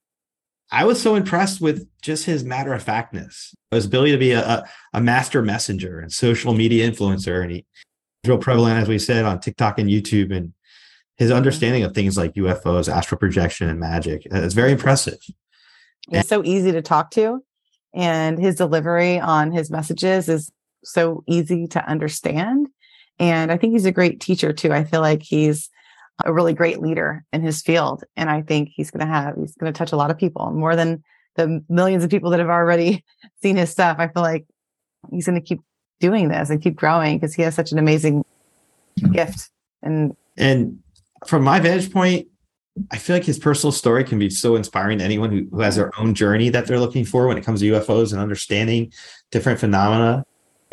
I was so impressed with just his matter of factness, his ability to be a, a, a master messenger and social media influencer. And he's real prevalent, as we said, on TikTok and YouTube. And his understanding of things like U F Os, astral projection, and magic. It's very impressive. It's so easy to talk to. And his delivery on his messages is so easy to understand. And I think he's a great teacher too. I feel like he's a really great leader in his field. And I think he's going to have, he's going to touch a lot of people, more than the millions of people that have already seen his stuff. I feel like he's going to keep doing this and keep growing because he has such an amazing gift. And, and from my vantage point, I feel like his personal story can be so inspiring to anyone who, who has their own journey that they're looking for when it comes to U F Os and understanding different phenomena.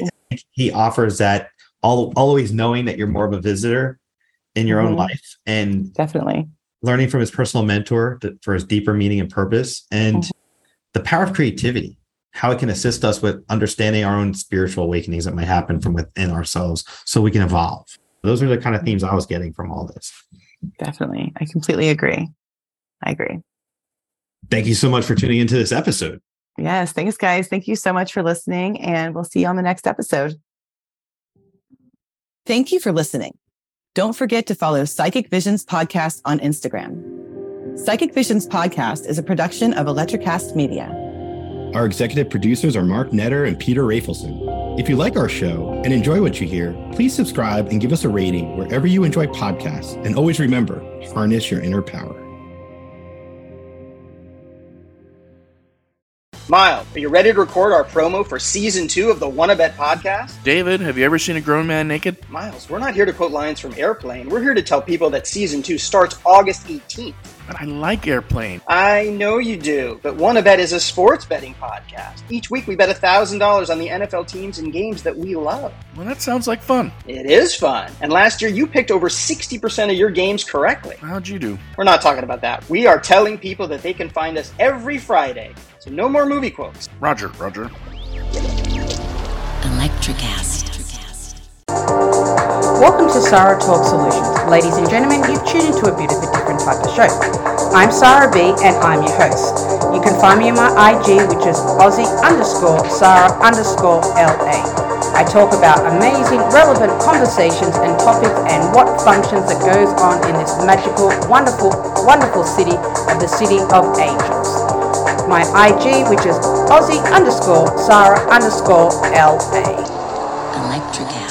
He offers that all, always knowing that you're more of a visitor in your mm-hmm. own life, and definitely learning from his personal mentor to, for his deeper meaning and purpose, and mm-hmm. the power of creativity, how it can assist us with understanding our own spiritual awakenings that might happen from within ourselves so we can evolve. Those are the kind of themes I was getting from all this. Definitely. I completely agree. I agree. Thank you so much for tuning into this episode. Yes. Thanks, guys. Thank you so much for listening, and we'll see you on the next episode. Thank you for listening. Don't forget to follow Psychic Visions Podcast on Instagram. Psychic Visions Podcast is a production of Electrocast Media. Our executive producers are Mark Netter and Peter Rafelson. If you like our show and enjoy what you hear, please subscribe and give us a rating wherever you enjoy podcasts. And always remember, harness your inner power. Miles, are you ready to record our promo for season two of the Wanna Bet podcast? David, have you ever seen a grown man naked? Miles, we're not here to quote lines from Airplane. We're here to tell people that season two starts August eighteenth. But I like Airplane. I know you do, but Wanna Bet is a sports betting podcast. Each week we bet one thousand dollars on the N F L teams and games that we love. Well, that sounds like fun. It is fun. And last year you picked over sixty percent of your games correctly. How'd you do? We're not talking about that. We are telling people that they can find us every Friday. So no more movie quotes. Roger, Roger. Electrocast. Welcome to Sarah Talk Solutions. Ladies and gentlemen, you've tuned into a bit of a different type of show. I'm Sarah B and I'm your host. You can find me on my I G, which is Aussie underscore Sarah underscore L A. I talk about amazing, relevant conversations and topics and what functions that goes on in this magical, wonderful, wonderful city of the City of Angels. my I G, which is Aussie underscore Sarah underscore L A. Electric